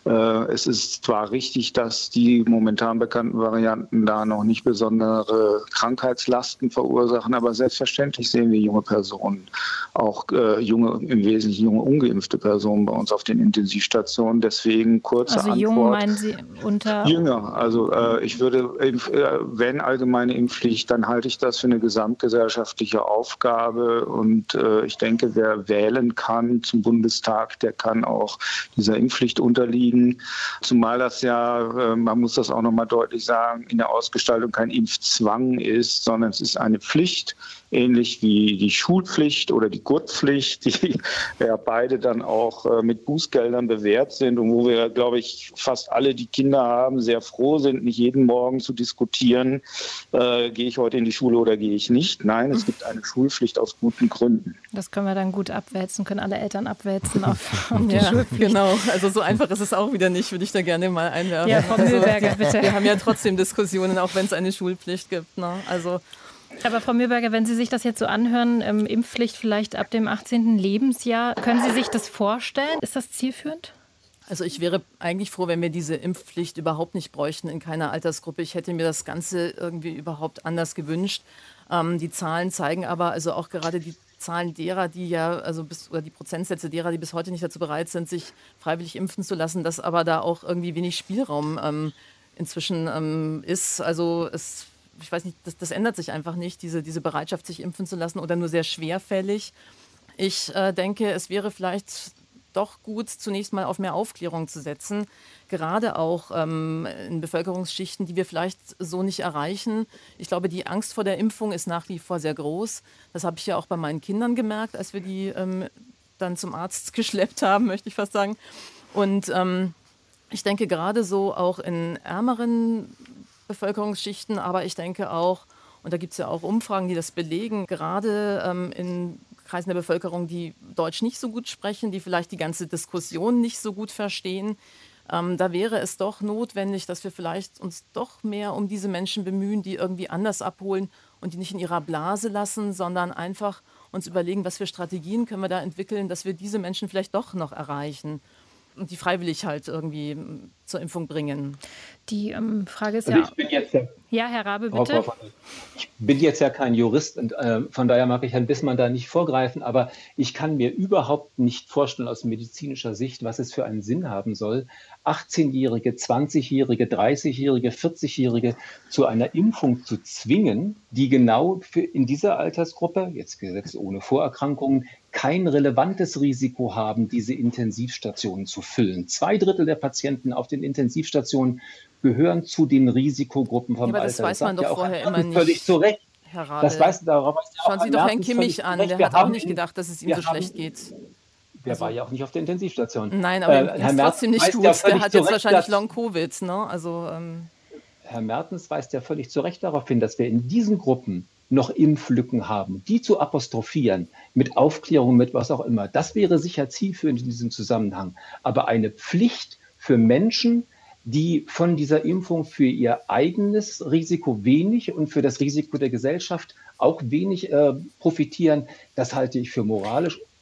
[SPEAKER 6] Es ist zwar richtig, dass die momentan bekannten Varianten da noch nicht besondere Krankheitslasten verursachen, aber selbstverständlich sehen wir junge Personen, auch äh, junge, im Wesentlichen junge ungeimpfte Personen bei uns auf den Intensivstationen. Deswegen kurze
[SPEAKER 2] also
[SPEAKER 6] Antwort.
[SPEAKER 2] Jung meinen Sie unter?
[SPEAKER 6] Jünger. Also äh, ich würde, äh, wenn allgemeine Impfpflicht, dann halte ich das für eine gesamtgesellschaftliche Aufgabe. Und äh, ich denke, wer wählen kann zum Bundestag, der kann auch dieser Impfpflicht unterliegen. Zumal das ja, äh, man muss das auch nochmal deutlich sagen, in der Ausgestaltung kein Impfzwang ist, sondern es ist eine Pflicht, ähnlich wie die Schulpflicht oder die Gurtpflicht, die ja beide dann auch äh, mit Bußgeldern bewährt sind und wo wir, glaube ich, fast alle, die Kinder haben, sehr froh sind, nicht jeden Morgen zu diskutieren, äh, gehe ich heute in die Schule oder gehe ich nicht. Nein, es gibt eine Schulpflicht aus guten Gründen.
[SPEAKER 2] Das können wir dann gut abwälzen, können alle Eltern abwälzen auf, auf die
[SPEAKER 3] ja,
[SPEAKER 2] Schulpflicht.
[SPEAKER 3] Genau, also so einfach ist es auch wieder nicht, würde ich da gerne mal einwerfen.
[SPEAKER 2] Ja, Frau Mühlberger, bitte.
[SPEAKER 3] Wir haben ja trotzdem Diskussionen, auch wenn es eine Schulpflicht gibt. Ne? Also
[SPEAKER 2] Aber Frau Mühlberger, wenn Sie sich das jetzt so anhören, ähm, Impfpflicht vielleicht ab dem achtzehnten Lebensjahr, können Sie sich das vorstellen? Ist das zielführend?
[SPEAKER 3] Also ich wäre eigentlich froh, wenn wir diese Impfpflicht überhaupt nicht bräuchten in keiner Altersgruppe. Ich hätte mir das Ganze irgendwie überhaupt anders gewünscht. Ähm, die Zahlen zeigen aber, also auch gerade die Zahlen derer, die ja, also bis, oder die Prozentsätze derer, die bis heute nicht dazu bereit sind, sich freiwillig impfen zu lassen, dass aber da auch irgendwie wenig Spielraum ähm, inzwischen ähm, ist. Also es Ich weiß nicht, das, das ändert sich einfach nicht, diese, diese Bereitschaft, sich impfen zu lassen oder nur sehr schwerfällig. Ich äh, denke, es wäre vielleicht doch gut, zunächst mal auf mehr Aufklärung zu setzen, gerade auch ähm, in Bevölkerungsschichten, die wir vielleicht so nicht erreichen. Ich glaube, die Angst vor der Impfung ist nach wie vor sehr groß. Das habe ich ja auch bei meinen Kindern gemerkt, als wir die ähm, dann zum Arzt geschleppt haben, möchte ich fast sagen. Und ähm, ich denke, gerade so auch in ärmeren Bevölkerungsschichten, aber ich denke auch, und da gibt es ja auch Umfragen, die das belegen, gerade ähm, in Kreisen der Bevölkerung, die Deutsch nicht so gut sprechen, die vielleicht die ganze Diskussion nicht so gut verstehen, ähm, da wäre es doch notwendig, dass wir vielleicht uns doch mehr um diese Menschen bemühen, die irgendwie anders abholen und die nicht in ihrer Blase lassen, sondern einfach uns überlegen, was für Strategien können wir da entwickeln, dass wir diese Menschen vielleicht doch noch erreichen und die freiwillig halt irgendwie zur Impfung bringen.
[SPEAKER 2] Die ähm, Frage ist
[SPEAKER 4] also
[SPEAKER 2] ja...
[SPEAKER 4] Ich bin jetzt ja,
[SPEAKER 2] ja, Herr Rabe, bitte.
[SPEAKER 4] Ich bin jetzt ja kein Jurist und äh, von daher mag ich Herrn Bissmann da nicht vorgreifen, aber ich kann mir überhaupt nicht vorstellen aus medizinischer Sicht, was es für einen Sinn haben soll, achtzehnjährige, zwanzigjährige, dreißigjährige, vierzigjährige zu einer Impfung zu zwingen, die genau für in dieser Altersgruppe, jetzt gesetzt ohne Vorerkrankungen, kein relevantes Risiko haben, diese Intensivstationen zu füllen. Zwei Drittel der Patienten auf den Intensivstationen gehören zu den Risikogruppen vom
[SPEAKER 3] ja, aber
[SPEAKER 4] Alter.
[SPEAKER 3] das weiß das man doch
[SPEAKER 4] ja
[SPEAKER 3] vorher immer nicht.
[SPEAKER 4] Völlig zu Recht.
[SPEAKER 3] Herr Rade,
[SPEAKER 4] das weiß, darauf weiß ja
[SPEAKER 3] schauen Sie doch Herrn Kimmich an, der hat auch nicht
[SPEAKER 4] in,
[SPEAKER 3] gedacht, dass es ihm so
[SPEAKER 4] haben,
[SPEAKER 3] schlecht geht.
[SPEAKER 4] Der
[SPEAKER 3] also,
[SPEAKER 4] war ja auch nicht auf der Intensivstation.
[SPEAKER 3] Nein, aber äh, ihm ist trotzdem nicht gut. Der hat jetzt
[SPEAKER 4] Recht,
[SPEAKER 3] wahrscheinlich Long-Covid. Ne? Also, ähm,
[SPEAKER 4] Herr Mertens weist ja völlig zu Recht darauf hin, dass wir in diesen Gruppen noch Impflücken haben, die zu apostrophieren, mit Aufklärung, mit was auch immer. Das wäre sicher zielführend in diesem Zusammenhang. Aber eine Pflicht für Menschen, die von dieser Impfung für ihr eigenes Risiko wenig und für das Risiko der Gesellschaft auch wenig äh, profitieren, das halte ich für moralisch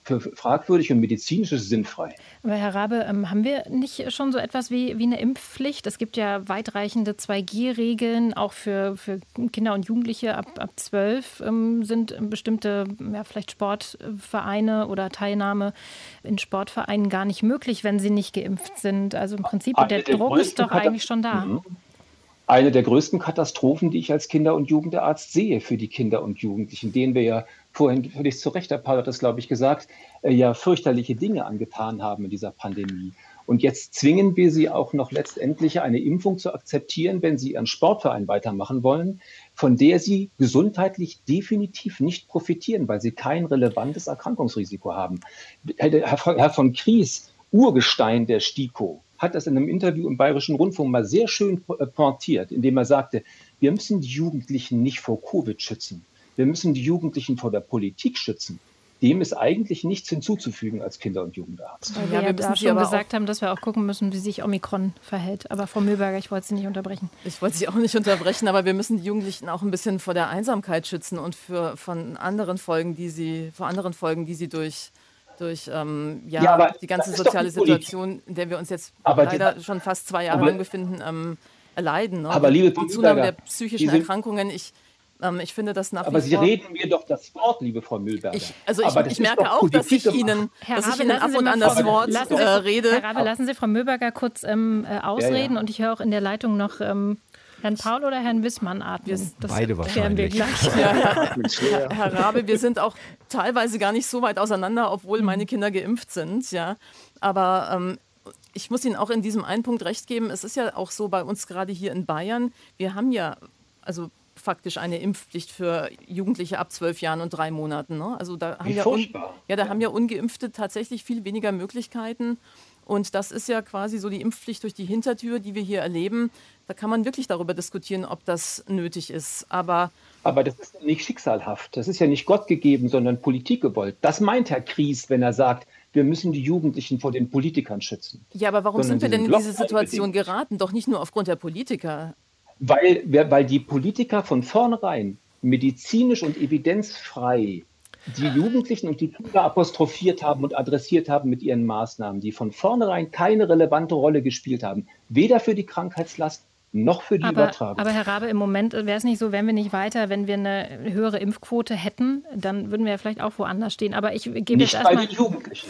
[SPEAKER 4] für fragwürdig und medizinisch ist es sinnfrei.
[SPEAKER 2] Aber Herr Rabe, ähm, haben wir nicht schon so etwas wie, wie eine Impfpflicht? Es gibt ja weitreichende zwei G Regeln, auch für, für Kinder und Jugendliche ab, ab zwölf ähm, sind bestimmte, ja, vielleicht Sportvereine oder Teilnahme in Sportvereinen gar nicht möglich, wenn sie nicht geimpft sind. Also im Prinzip, der, der Druck ist doch eigentlich schon da.
[SPEAKER 4] Mhm. Eine der größten Katastrophen, die ich als Kinder- und Jugendarzt sehe für die Kinder und Jugendlichen, denen wir ja vorhin völlig zu Recht, Herr Paul hat das, glaube ich, gesagt, äh, ja fürchterliche Dinge angetan haben in dieser Pandemie. Und jetzt zwingen wir sie auch noch letztendlich eine Impfung zu akzeptieren, wenn sie ihren Sportverein weitermachen wollen, von der sie gesundheitlich definitiv nicht profitieren, weil sie kein relevantes Erkrankungsrisiko haben. Herr, Herr von Kries, Urgestein der STIKO, hat das in einem Interview im Bayerischen Rundfunk mal sehr schön pointiert, indem er sagte, wir müssen die Jugendlichen nicht vor Covid schützen. Wir müssen die Jugendlichen vor der Politik schützen. Dem ist eigentlich nichts hinzuzufügen als Kinder- und Jugendarzt.
[SPEAKER 2] Weil wir ja, wir da schon gesagt haben, dass wir auch gucken müssen, wie sich Omikron verhält. Aber Frau Mühlberger, ich wollte Sie nicht unterbrechen.
[SPEAKER 3] Ich wollte Sie auch nicht unterbrechen, aber wir müssen die Jugendlichen auch ein bisschen vor der Einsamkeit schützen und für, von anderen Folgen, die sie, vor anderen Folgen, die sie durch durch ähm, ja, ja die ganze soziale Situation, in der wir uns jetzt aber leider die, schon fast zwei Jahre lang befinden, ähm, erleiden. Ne?
[SPEAKER 4] Aber liebe
[SPEAKER 3] die Zunahme der psychischen diese, Erkrankungen, ich, ähm, ich finde das nach
[SPEAKER 4] aber
[SPEAKER 3] wie vor...
[SPEAKER 4] Aber Sie reden mir doch das Wort, liebe Frau Mühlberger.
[SPEAKER 3] Ich, also ich, ich merke auch, dass ich Ihnen,
[SPEAKER 2] Herr
[SPEAKER 3] dass
[SPEAKER 2] Rabe,
[SPEAKER 3] ich Ihnen ab und an das Wort
[SPEAKER 2] lassen
[SPEAKER 3] äh, rede.
[SPEAKER 2] Herr Rabe, lassen Sie Frau Mühlberger kurz ähm, äh, ausreden, ja, ja. Und ich höre auch in der Leitung noch... Ähm, Herrn Paul oder Herrn Wissmann atmen?
[SPEAKER 5] Das Beide wahrscheinlich.
[SPEAKER 3] Wir gleich. Ja, ja. Herr, Herr Rabe, wir sind auch teilweise gar nicht so weit auseinander, obwohl meine Kinder geimpft sind. Ja. Aber ähm, ich muss Ihnen auch in diesem einen Punkt recht geben. Es ist ja auch so bei uns gerade hier in Bayern, wir haben ja also faktisch eine Impfpflicht für Jugendliche ab zwölf Jahren und drei Monaten. Ne? Also da haben, ja, un, ja, da haben ja Ungeimpfte tatsächlich viel weniger Möglichkeiten. Und das ist ja quasi so die Impfpflicht durch die Hintertür, die wir hier erleben. Da kann man wirklich darüber diskutieren, ob das nötig ist. Aber,
[SPEAKER 4] Aber das ist nicht schicksalhaft. Das ist ja nicht Gott gegeben, sondern Politik gewollt. Das meint Herr Kries, wenn er sagt, wir müssen die Jugendlichen vor den Politikern schützen.
[SPEAKER 3] Ja, aber warum sondern sind wir denn in diese Situation geraten? Doch nicht nur aufgrund der Politiker.
[SPEAKER 4] Weil, weil die Politiker von vornherein medizinisch und evidenzfrei die Jugendlichen und die Kinder apostrophiert haben und adressiert haben mit ihren Maßnahmen, die von vornherein keine relevante Rolle gespielt haben. Weder für die Krankheitslast noch für die
[SPEAKER 2] aber,
[SPEAKER 4] Übertragung.
[SPEAKER 2] Aber Herr Rabe, im Moment wäre es nicht so, wenn wir nicht weiter, wenn wir eine höhere Impfquote hätten, dann würden wir ja vielleicht auch woanders stehen. Aber ich gebe jetzt erstmal ich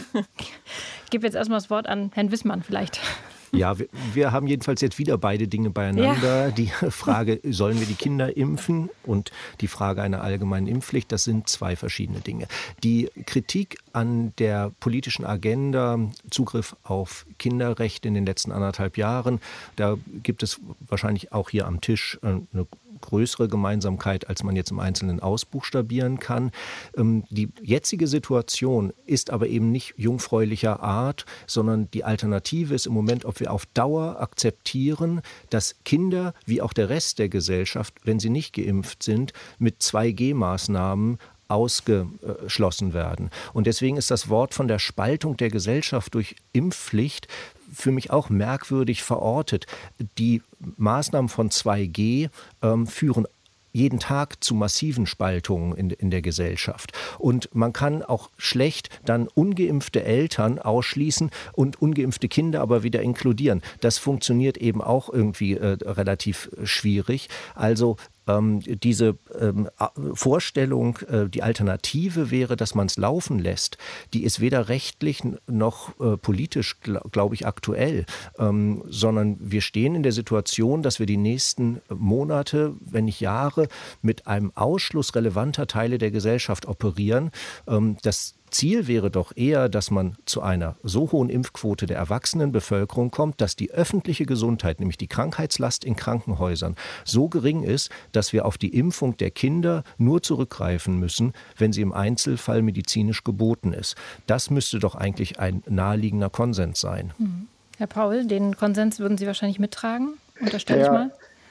[SPEAKER 2] gebe jetzt erstmal das Wort an Herrn Wissmann vielleicht.
[SPEAKER 5] Ja, wir, wir haben jedenfalls jetzt wieder beide Dinge beieinander. Ja. Die Frage, sollen wir die Kinder impfen, und die Frage einer allgemeinen Impfpflicht, das sind zwei verschiedene Dinge. Die Kritik an der politischen Agenda, Zugriff auf Kinderrechte in den letzten anderthalb Jahren, da gibt es wahrscheinlich auch hier am Tisch eine größere Gemeinsamkeit, als man jetzt im Einzelnen ausbuchstabieren kann. Die jetzige Situation ist aber eben nicht jungfräulicher Art, sondern die Alternative ist im Moment, ob wir auf Dauer akzeptieren, dass Kinder, wie auch der Rest der Gesellschaft, wenn sie nicht geimpft sind, mit zwei G Maßnahmen ausgeschlossen werden. Und deswegen ist das Wort von der Spaltung der Gesellschaft durch Impfpflicht für mich auch merkwürdig verortet. Die Maßnahmen von zwei G ähm, führen jeden Tag zu massiven Spaltungen in, in der Gesellschaft. Und man kann auch schlecht dann ungeimpfte Eltern ausschließen und ungeimpfte Kinder aber wieder inkludieren. Das funktioniert eben auch irgendwie äh, relativ schwierig. Also ähm, diese ähm, Vorstellung, äh, die Alternative wäre, dass man es laufen lässt, die ist weder rechtlich noch äh, politisch, glaube glaub ich, aktuell, ähm, sondern wir stehen in der Situation, dass wir die nächsten Monate, wenn nicht Jahre, mit einem Ausschluss relevanter Teile der Gesellschaft operieren. Ähm, das Ziel wäre doch eher, dass man zu einer so hohen Impfquote der Erwachsenenbevölkerung kommt, dass die öffentliche Gesundheit, nämlich die Krankheitslast in Krankenhäusern, so gering ist, dass wir auf die Impfung der Kinder nur zurückgreifen müssen, wenn sie im Einzelfall medizinisch geboten ist. Das müsste doch eigentlich ein naheliegender Konsens sein.
[SPEAKER 2] Mhm. Herr Paul, den Konsens würden Sie wahrscheinlich mittragen? Unterstelle ich
[SPEAKER 6] ja.
[SPEAKER 2] mal.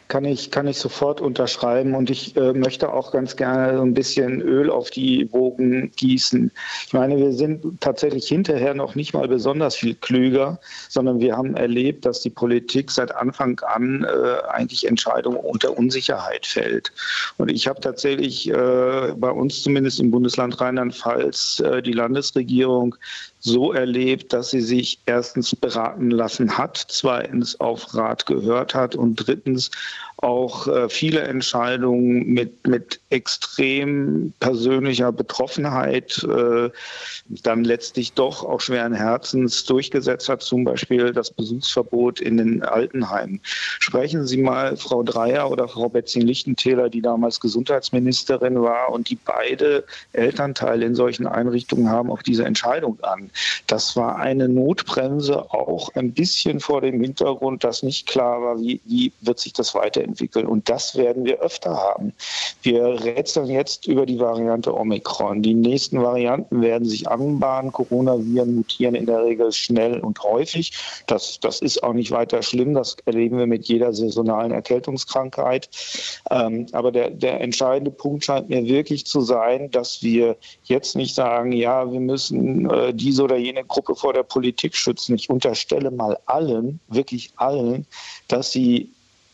[SPEAKER 6] Kann ich, kann ich sofort unterschreiben und ich äh, möchte auch ganz gerne so ein bisschen Öl auf die Wogen gießen. Ich meine, wir sind tatsächlich hinterher noch nicht mal besonders viel klüger, sondern wir haben erlebt, dass die Politik seit Anfang an äh, eigentlich Entscheidungen unter Unsicherheit fällt. Und ich habe tatsächlich äh, bei uns zumindest im Bundesland Rheinland-Pfalz äh, die Landesregierung so erlebt, dass sie sich erstens beraten lassen hat, zweitens auf Rat gehört hat und drittens auch äh, viele Entscheidungen mit, mit extrem persönlicher Betroffenheit äh, dann letztlich doch auch schweren Herzens durchgesetzt hat, zum Beispiel das Besuchsverbot in den Altenheimen. Sprechen Sie mal Frau Dreyer oder Frau Betzing-Lichtentäler, die damals Gesundheitsministerin war und die beide Elternteile in solchen Einrichtungen haben, auf diese Entscheidung an. Das war eine Notbremse, auch ein bisschen vor dem Hintergrund, dass nicht klar war, wie, wie wird sich das weiterentwickeln. Und das werden wir öfter haben. Wir rätseln jetzt über die Variante Omikron. Die nächsten Varianten werden sich anbahnen. Coronaviren mutieren in der Regel schnell und häufig. Das, das ist auch nicht weiter schlimm. Das erleben wir mit jeder saisonalen Erkältungskrankheit. Ähm, aber der, der entscheidende Punkt scheint mir wirklich zu sein, dass wir jetzt nicht sagen, ja, wir müssen äh, diese oder jene Gruppe vor der Politik schützen. Ich unterstelle mal allen, wirklich allen, dass sie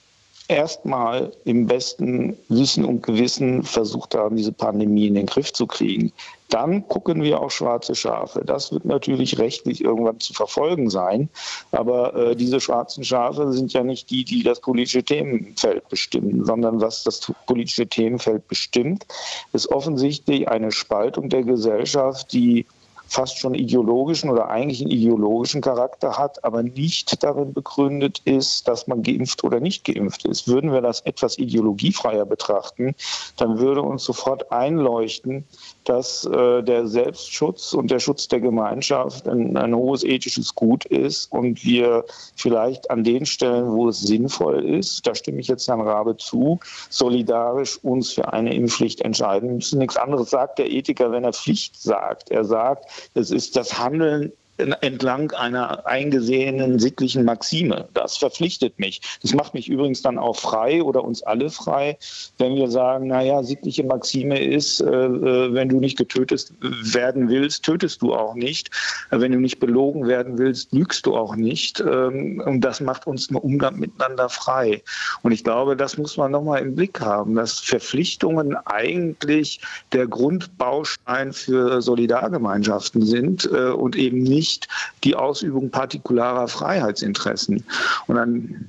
[SPEAKER 6] erstmal im besten Wissen und Gewissen versucht haben, diese Pandemie in den Griff zu kriegen. Dann gucken wir auf schwarze Schafe. Das wird natürlich rechtlich irgendwann zu verfolgen sein. Aber äh, diese schwarzen Schafe sind ja nicht die, die das politische Themenfeld bestimmen, sondern was das politische Themenfeld bestimmt, ist offensichtlich eine Spaltung der Gesellschaft, die fast schon ideologischen oder eigentlich einen ideologischen Charakter hat, aber nicht darin begründet ist, dass man geimpft oder nicht geimpft ist. Würden wir das etwas ideologiefreier betrachten, dann würde uns sofort einleuchten, dass äh, der Selbstschutz und der Schutz der Gemeinschaft ein, ein hohes ethisches Gut ist und wir vielleicht an den Stellen, wo es sinnvoll ist, da stimme ich jetzt Herrn Rabe zu, solidarisch uns für eine Impfpflicht entscheiden müssen. Nichts anderes sagt der Ethiker, wenn er Pflicht sagt. Er sagt, es ist das Handeln entlang einer eingesehenen sittlichen Maxime. Das verpflichtet mich. Das macht mich übrigens dann auch frei oder uns alle frei, wenn wir sagen, naja, sittliche Maxime ist, äh, wenn du nicht getötet werden willst, tötest du auch nicht. Wenn du nicht belogen werden willst, lügst du auch nicht. Ähm, und das macht uns einen Umgang miteinander frei. Und ich glaube, das muss man nochmal im Blick haben, dass Verpflichtungen eigentlich der Grundbaustein für Solidargemeinschaften sind äh, und eben nicht nicht die Ausübung partikularer Freiheitsinteressen. Und dann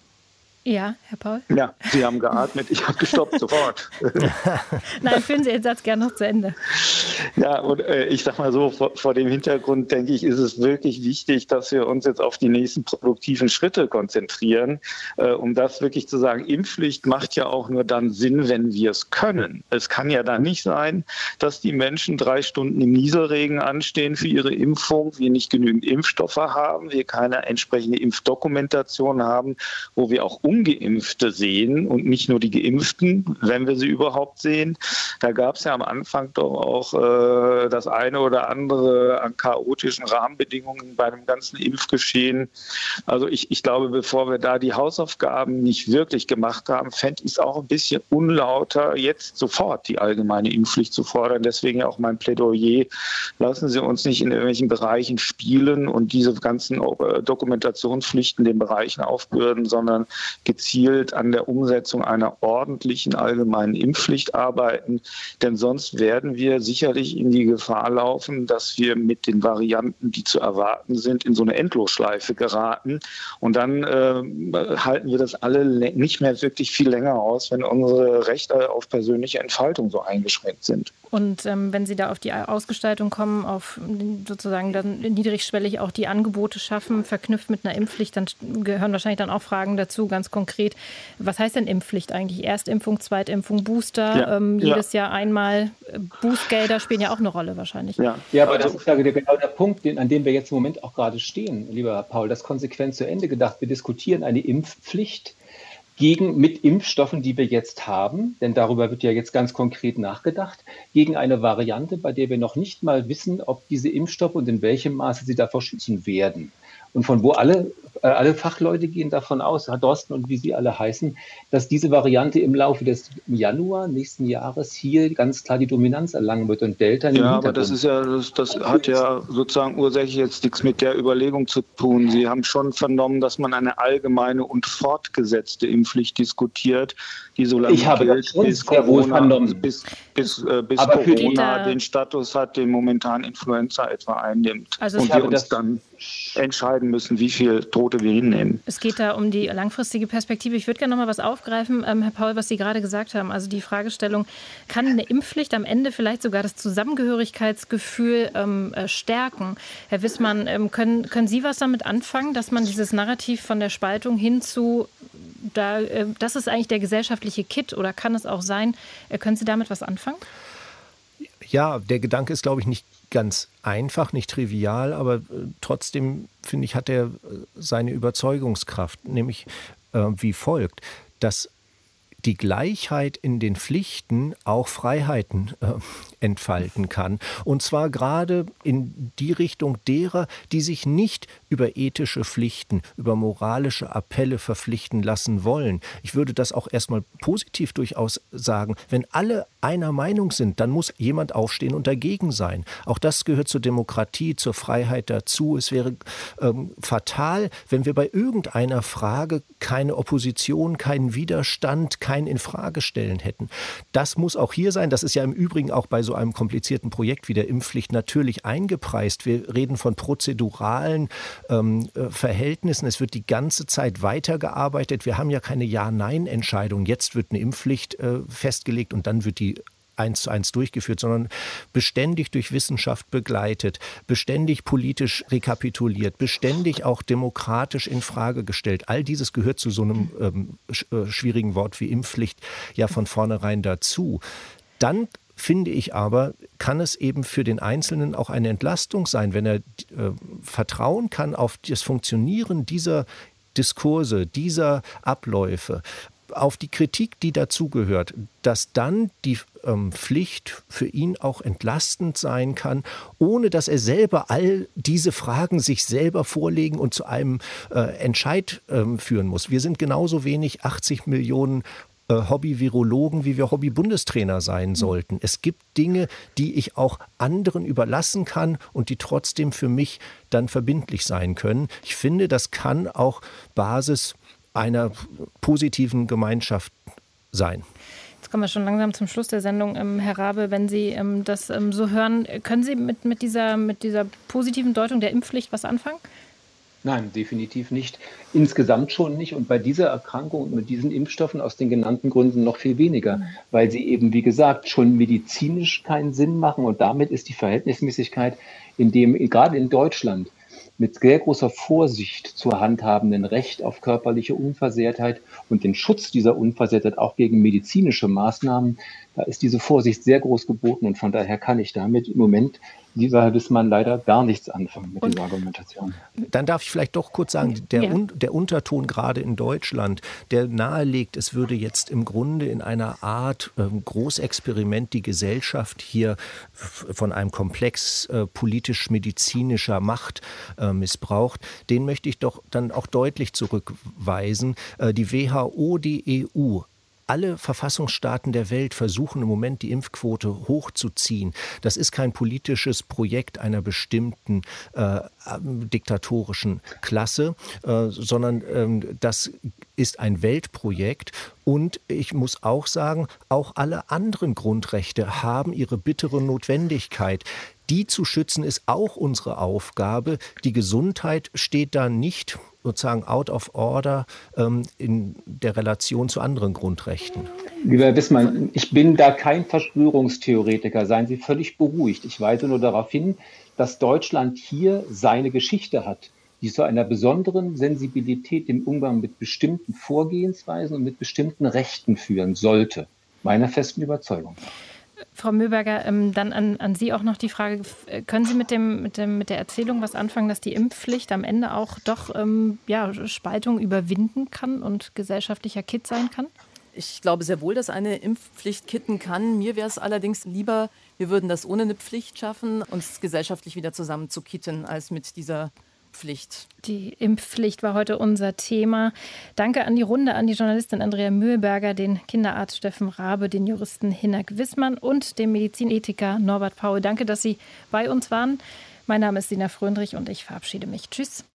[SPEAKER 2] Ja, Herr Paul?
[SPEAKER 6] Ja, Sie haben geatmet, ich habe gestoppt sofort.
[SPEAKER 2] Nein, führen Sie den Satz gerne noch zu Ende.
[SPEAKER 6] Ja, und äh, ich sag mal so, vor, vor dem Hintergrund, denke ich, ist es wirklich wichtig, dass wir uns jetzt auf die nächsten produktiven Schritte konzentrieren, äh, um das wirklich zu sagen, Impfpflicht macht ja auch nur dann Sinn, wenn wir es können. Es kann ja dann nicht sein, dass die Menschen drei Stunden im Nieselregen anstehen für ihre Impfung, wir nicht genügend Impfstoffe haben, wir keine entsprechende Impfdokumentation haben, wo wir auch Ungeimpfte sehen und nicht nur die Geimpften, wenn wir sie überhaupt sehen. Da gab es ja am Anfang doch auch äh, das eine oder andere an chaotischen Rahmenbedingungen bei dem ganzen Impfgeschehen. Also ich, ich glaube, bevor wir da die Hausaufgaben nicht wirklich gemacht haben, fände ich es auch ein bisschen unlauter, jetzt sofort die allgemeine Impfpflicht zu fordern. Deswegen auch mein Plädoyer, lassen Sie uns nicht in irgendwelchen Bereichen spielen und diese ganzen äh, Dokumentationspflichten den Bereichen aufbürden, sondern gezielt an der Umsetzung einer ordentlichen allgemeinen Impfpflicht arbeiten. Denn sonst werden wir sicherlich in die Gefahr laufen, dass wir mit den Varianten, die zu erwarten sind, in so eine Endlosschleife geraten. Und dann äh, halten wir das alle nicht mehr wirklich viel länger aus, wenn unsere Rechte auf persönliche Entfaltung so eingeschränkt sind.
[SPEAKER 2] Und ähm, wenn Sie da auf die Ausgestaltung kommen, auf sozusagen dann niedrigschwellig auch die Angebote schaffen, verknüpft mit einer Impfpflicht, dann gehören wahrscheinlich dann auch Fragen dazu, ganz konkret. Was heißt denn Impfpflicht eigentlich? Erstimpfung, Zweitimpfung, Booster,
[SPEAKER 6] ja,
[SPEAKER 2] ähm, jedes
[SPEAKER 6] ja.
[SPEAKER 2] Jahr einmal. Bußgelder spielen ja auch eine Rolle wahrscheinlich.
[SPEAKER 4] Ja, ja aber das ist ja genau der Punkt, an dem wir jetzt im Moment auch gerade stehen, lieber Herr Paul, das konsequent zu Ende gedacht. Wir diskutieren eine Impfpflicht gegen mit Impfstoffen, die wir jetzt haben, denn darüber wird ja jetzt ganz konkret nachgedacht, gegen eine Variante, bei der wir noch nicht mal wissen, ob diese Impfstoffe und in welchem Maße sie davor schützen werden. und von wo alle, äh, alle Fachleute gehen davon aus, Herr Drosten und wie Sie alle heißen, dass diese Variante im Laufe des Januar nächsten Jahres hier ganz klar die Dominanz erlangen wird und Delta im
[SPEAKER 6] Ja,
[SPEAKER 4] Hintergrund.
[SPEAKER 6] aber das ist ja, das, das hat ja sozusagen ursächlich jetzt nichts mit der Überlegung zu tun. Sie haben schon vernommen, dass man eine allgemeine und fortgesetzte Impfpflicht diskutiert, die so lange
[SPEAKER 4] ich habe
[SPEAKER 6] gilt,
[SPEAKER 4] das
[SPEAKER 6] bis
[SPEAKER 4] sehr wohl
[SPEAKER 6] Corona,
[SPEAKER 4] vernommen.
[SPEAKER 6] bis, bis, äh, bis
[SPEAKER 4] Aber für die-
[SPEAKER 6] Corona den Status hat, den momentan Influenza etwa einnimmt.
[SPEAKER 2] Also
[SPEAKER 6] und
[SPEAKER 2] ich
[SPEAKER 6] wir
[SPEAKER 4] habe
[SPEAKER 6] uns
[SPEAKER 4] das-
[SPEAKER 6] dann entscheiden müssen, wie viel Tote wir hinnehmen.
[SPEAKER 2] Es geht da um die langfristige Perspektive. Ich würde gerne noch mal was aufgreifen, ähm, Herr Paul, was Sie gerade gesagt haben. Also die Fragestellung, kann eine Impfpflicht am Ende vielleicht sogar das Zusammengehörigkeitsgefühl ähm, äh, stärken? Herr Wissmann, ähm, können, können Sie was damit anfangen, dass man dieses Narrativ von der Spaltung hin zu, da, äh, das ist eigentlich der gesellschaftliche Kit oder kann es auch sein? Äh, können Sie damit was anfangen?
[SPEAKER 5] Ja, der Gedanke ist, glaube ich, nicht ganz einfach, nicht trivial, aber äh, trotzdem, finde ich, hat er äh, seine Überzeugungskraft, nämlich äh, wie folgt, dass die Gleichheit in den Pflichten auch Freiheiten äh, entfalten kann. Und zwar gerade in die Richtung derer, die sich nicht über ethische Pflichten, über moralische Appelle verpflichten lassen wollen. Ich würde das auch erstmal positiv durchaus sagen. Wenn alle einer Meinung sind, dann muss jemand aufstehen und dagegen sein. Auch das gehört zur Demokratie, zur Freiheit dazu. Es wäre ähm, fatal, wenn wir bei irgendeiner Frage keine Opposition, keinen Widerstand, kein Infragestellen hätten. Das muss auch hier sein. Das ist ja im Übrigen auch bei so einem komplizierten Projekt wie der Impfpflicht natürlich eingepreist. Wir reden von prozeduralen ähm, äh, Verhältnissen. Es wird die ganze Zeit weitergearbeitet. Wir haben ja keine Ja-Nein-Entscheidung. Jetzt wird eine Impfpflicht äh, festgelegt und dann wird die eins zu eins durchgeführt, sondern beständig durch Wissenschaft begleitet, beständig politisch rekapituliert, beständig auch demokratisch in Frage gestellt. All dieses gehört zu so einem ähm, sch äh, schwierigen Wort wie Impfpflicht ja von vornherein dazu. Dann finde ich aber, kann es eben für den Einzelnen auch eine Entlastung sein, wenn er äh, vertrauen kann auf das Funktionieren dieser Diskurse, dieser Abläufe, auf die Kritik, die dazugehört, dass dann die ähm, Pflicht für ihn auch entlastend sein kann, ohne dass er selber all diese Fragen sich selber vorlegen und zu einem äh, Entscheid ähm, führen muss. Wir sind genauso wenig achtzig Millionen äh, Hobby-Virologen, wie wir Hobby-Bundestrainer sein sollten. Es gibt Dinge, die ich auch anderen überlassen kann und die trotzdem für mich dann verbindlich sein können. Ich finde, das kann auch Basis einer positiven Gemeinschaft sein.
[SPEAKER 2] Jetzt kommen wir schon langsam zum Schluss der Sendung. Ähm, Herr Raabe, wenn Sie ähm, das ähm, so hören, können Sie mit, mit, dieser, mit dieser positiven Deutung der Impfpflicht was anfangen?
[SPEAKER 4] Nein, definitiv nicht. Insgesamt schon nicht. Und bei dieser Erkrankung und mit diesen Impfstoffen aus den genannten Gründen noch viel weniger, mhm. weil sie eben, wie gesagt, schon medizinisch keinen Sinn machen. Und damit ist die Verhältnismäßigkeit, in dem gerade in Deutschland mit sehr großer Vorsicht zu handhabenden Recht auf körperliche Unversehrtheit und den Schutz dieser Unversehrtheit auch gegen medizinische Maßnahmen, da ist diese Vorsicht sehr groß geboten und von daher kann ich damit im Moment, lieber Herr Wissmann, leider gar nichts anfangen mit dieser Argumentation.
[SPEAKER 5] Dann darf ich vielleicht doch kurz sagen, der,
[SPEAKER 2] ja.
[SPEAKER 5] un, der Unterton gerade in Deutschland, der nahelegt, es würde jetzt im Grunde in einer Art äh, Großexperiment die Gesellschaft hier von einem Komplex äh, politisch-medizinischer Macht äh, missbraucht, den möchte ich doch dann auch deutlich zurückweisen. Äh, die W H O, die E U, alle Verfassungsstaaten der Welt versuchen im Moment, die Impfquote hochzuziehen. Das ist kein politisches Projekt einer bestimmten äh, diktatorischen Klasse, äh, sondern ähm, das ist ein Weltprojekt. Und ich muss auch sagen, auch alle anderen Grundrechte haben ihre bittere Notwendigkeit. Die zu schützen ist auch unsere Aufgabe. Die Gesundheit steht da nicht sozusagen out of order ähm, in der Relation zu anderen Grundrechten.
[SPEAKER 4] Lieber Herr Wissmann, ich bin da kein Verschwörungstheoretiker. Seien Sie völlig beruhigt. Ich weise nur darauf hin, dass Deutschland hier seine Geschichte hat, die zu einer besonderen Sensibilität im Umgang mit bestimmten Vorgehensweisen und mit bestimmten Rechten führen sollte. Meiner festen Überzeugung.
[SPEAKER 2] Frau Mühlberger, ähm, dann an, an Sie auch noch die Frage, können Sie mit, dem, mit, dem, mit der Erzählung was anfangen, dass die Impfpflicht am Ende auch doch ähm, ja, Spaltung überwinden kann und gesellschaftlicher Kitt sein kann?
[SPEAKER 3] Ich glaube sehr wohl, dass eine Impfpflicht kitten kann. Mir wäre es allerdings lieber, wir würden das ohne eine Pflicht schaffen, uns gesellschaftlich wieder zusammen zu kitten, als mit dieser Impfpflicht.
[SPEAKER 2] Die Impfpflicht war heute unser Thema. Danke an die Runde, an die Journalistin Andrea Mühlberger, den Kinderarzt Steffen Rabe, den Juristen Hinak Wissmann und dem Medizinethiker Norbert Paul. Danke, dass Sie bei uns waren. Mein Name ist Sina Fröndrich und ich verabschiede mich. Tschüss.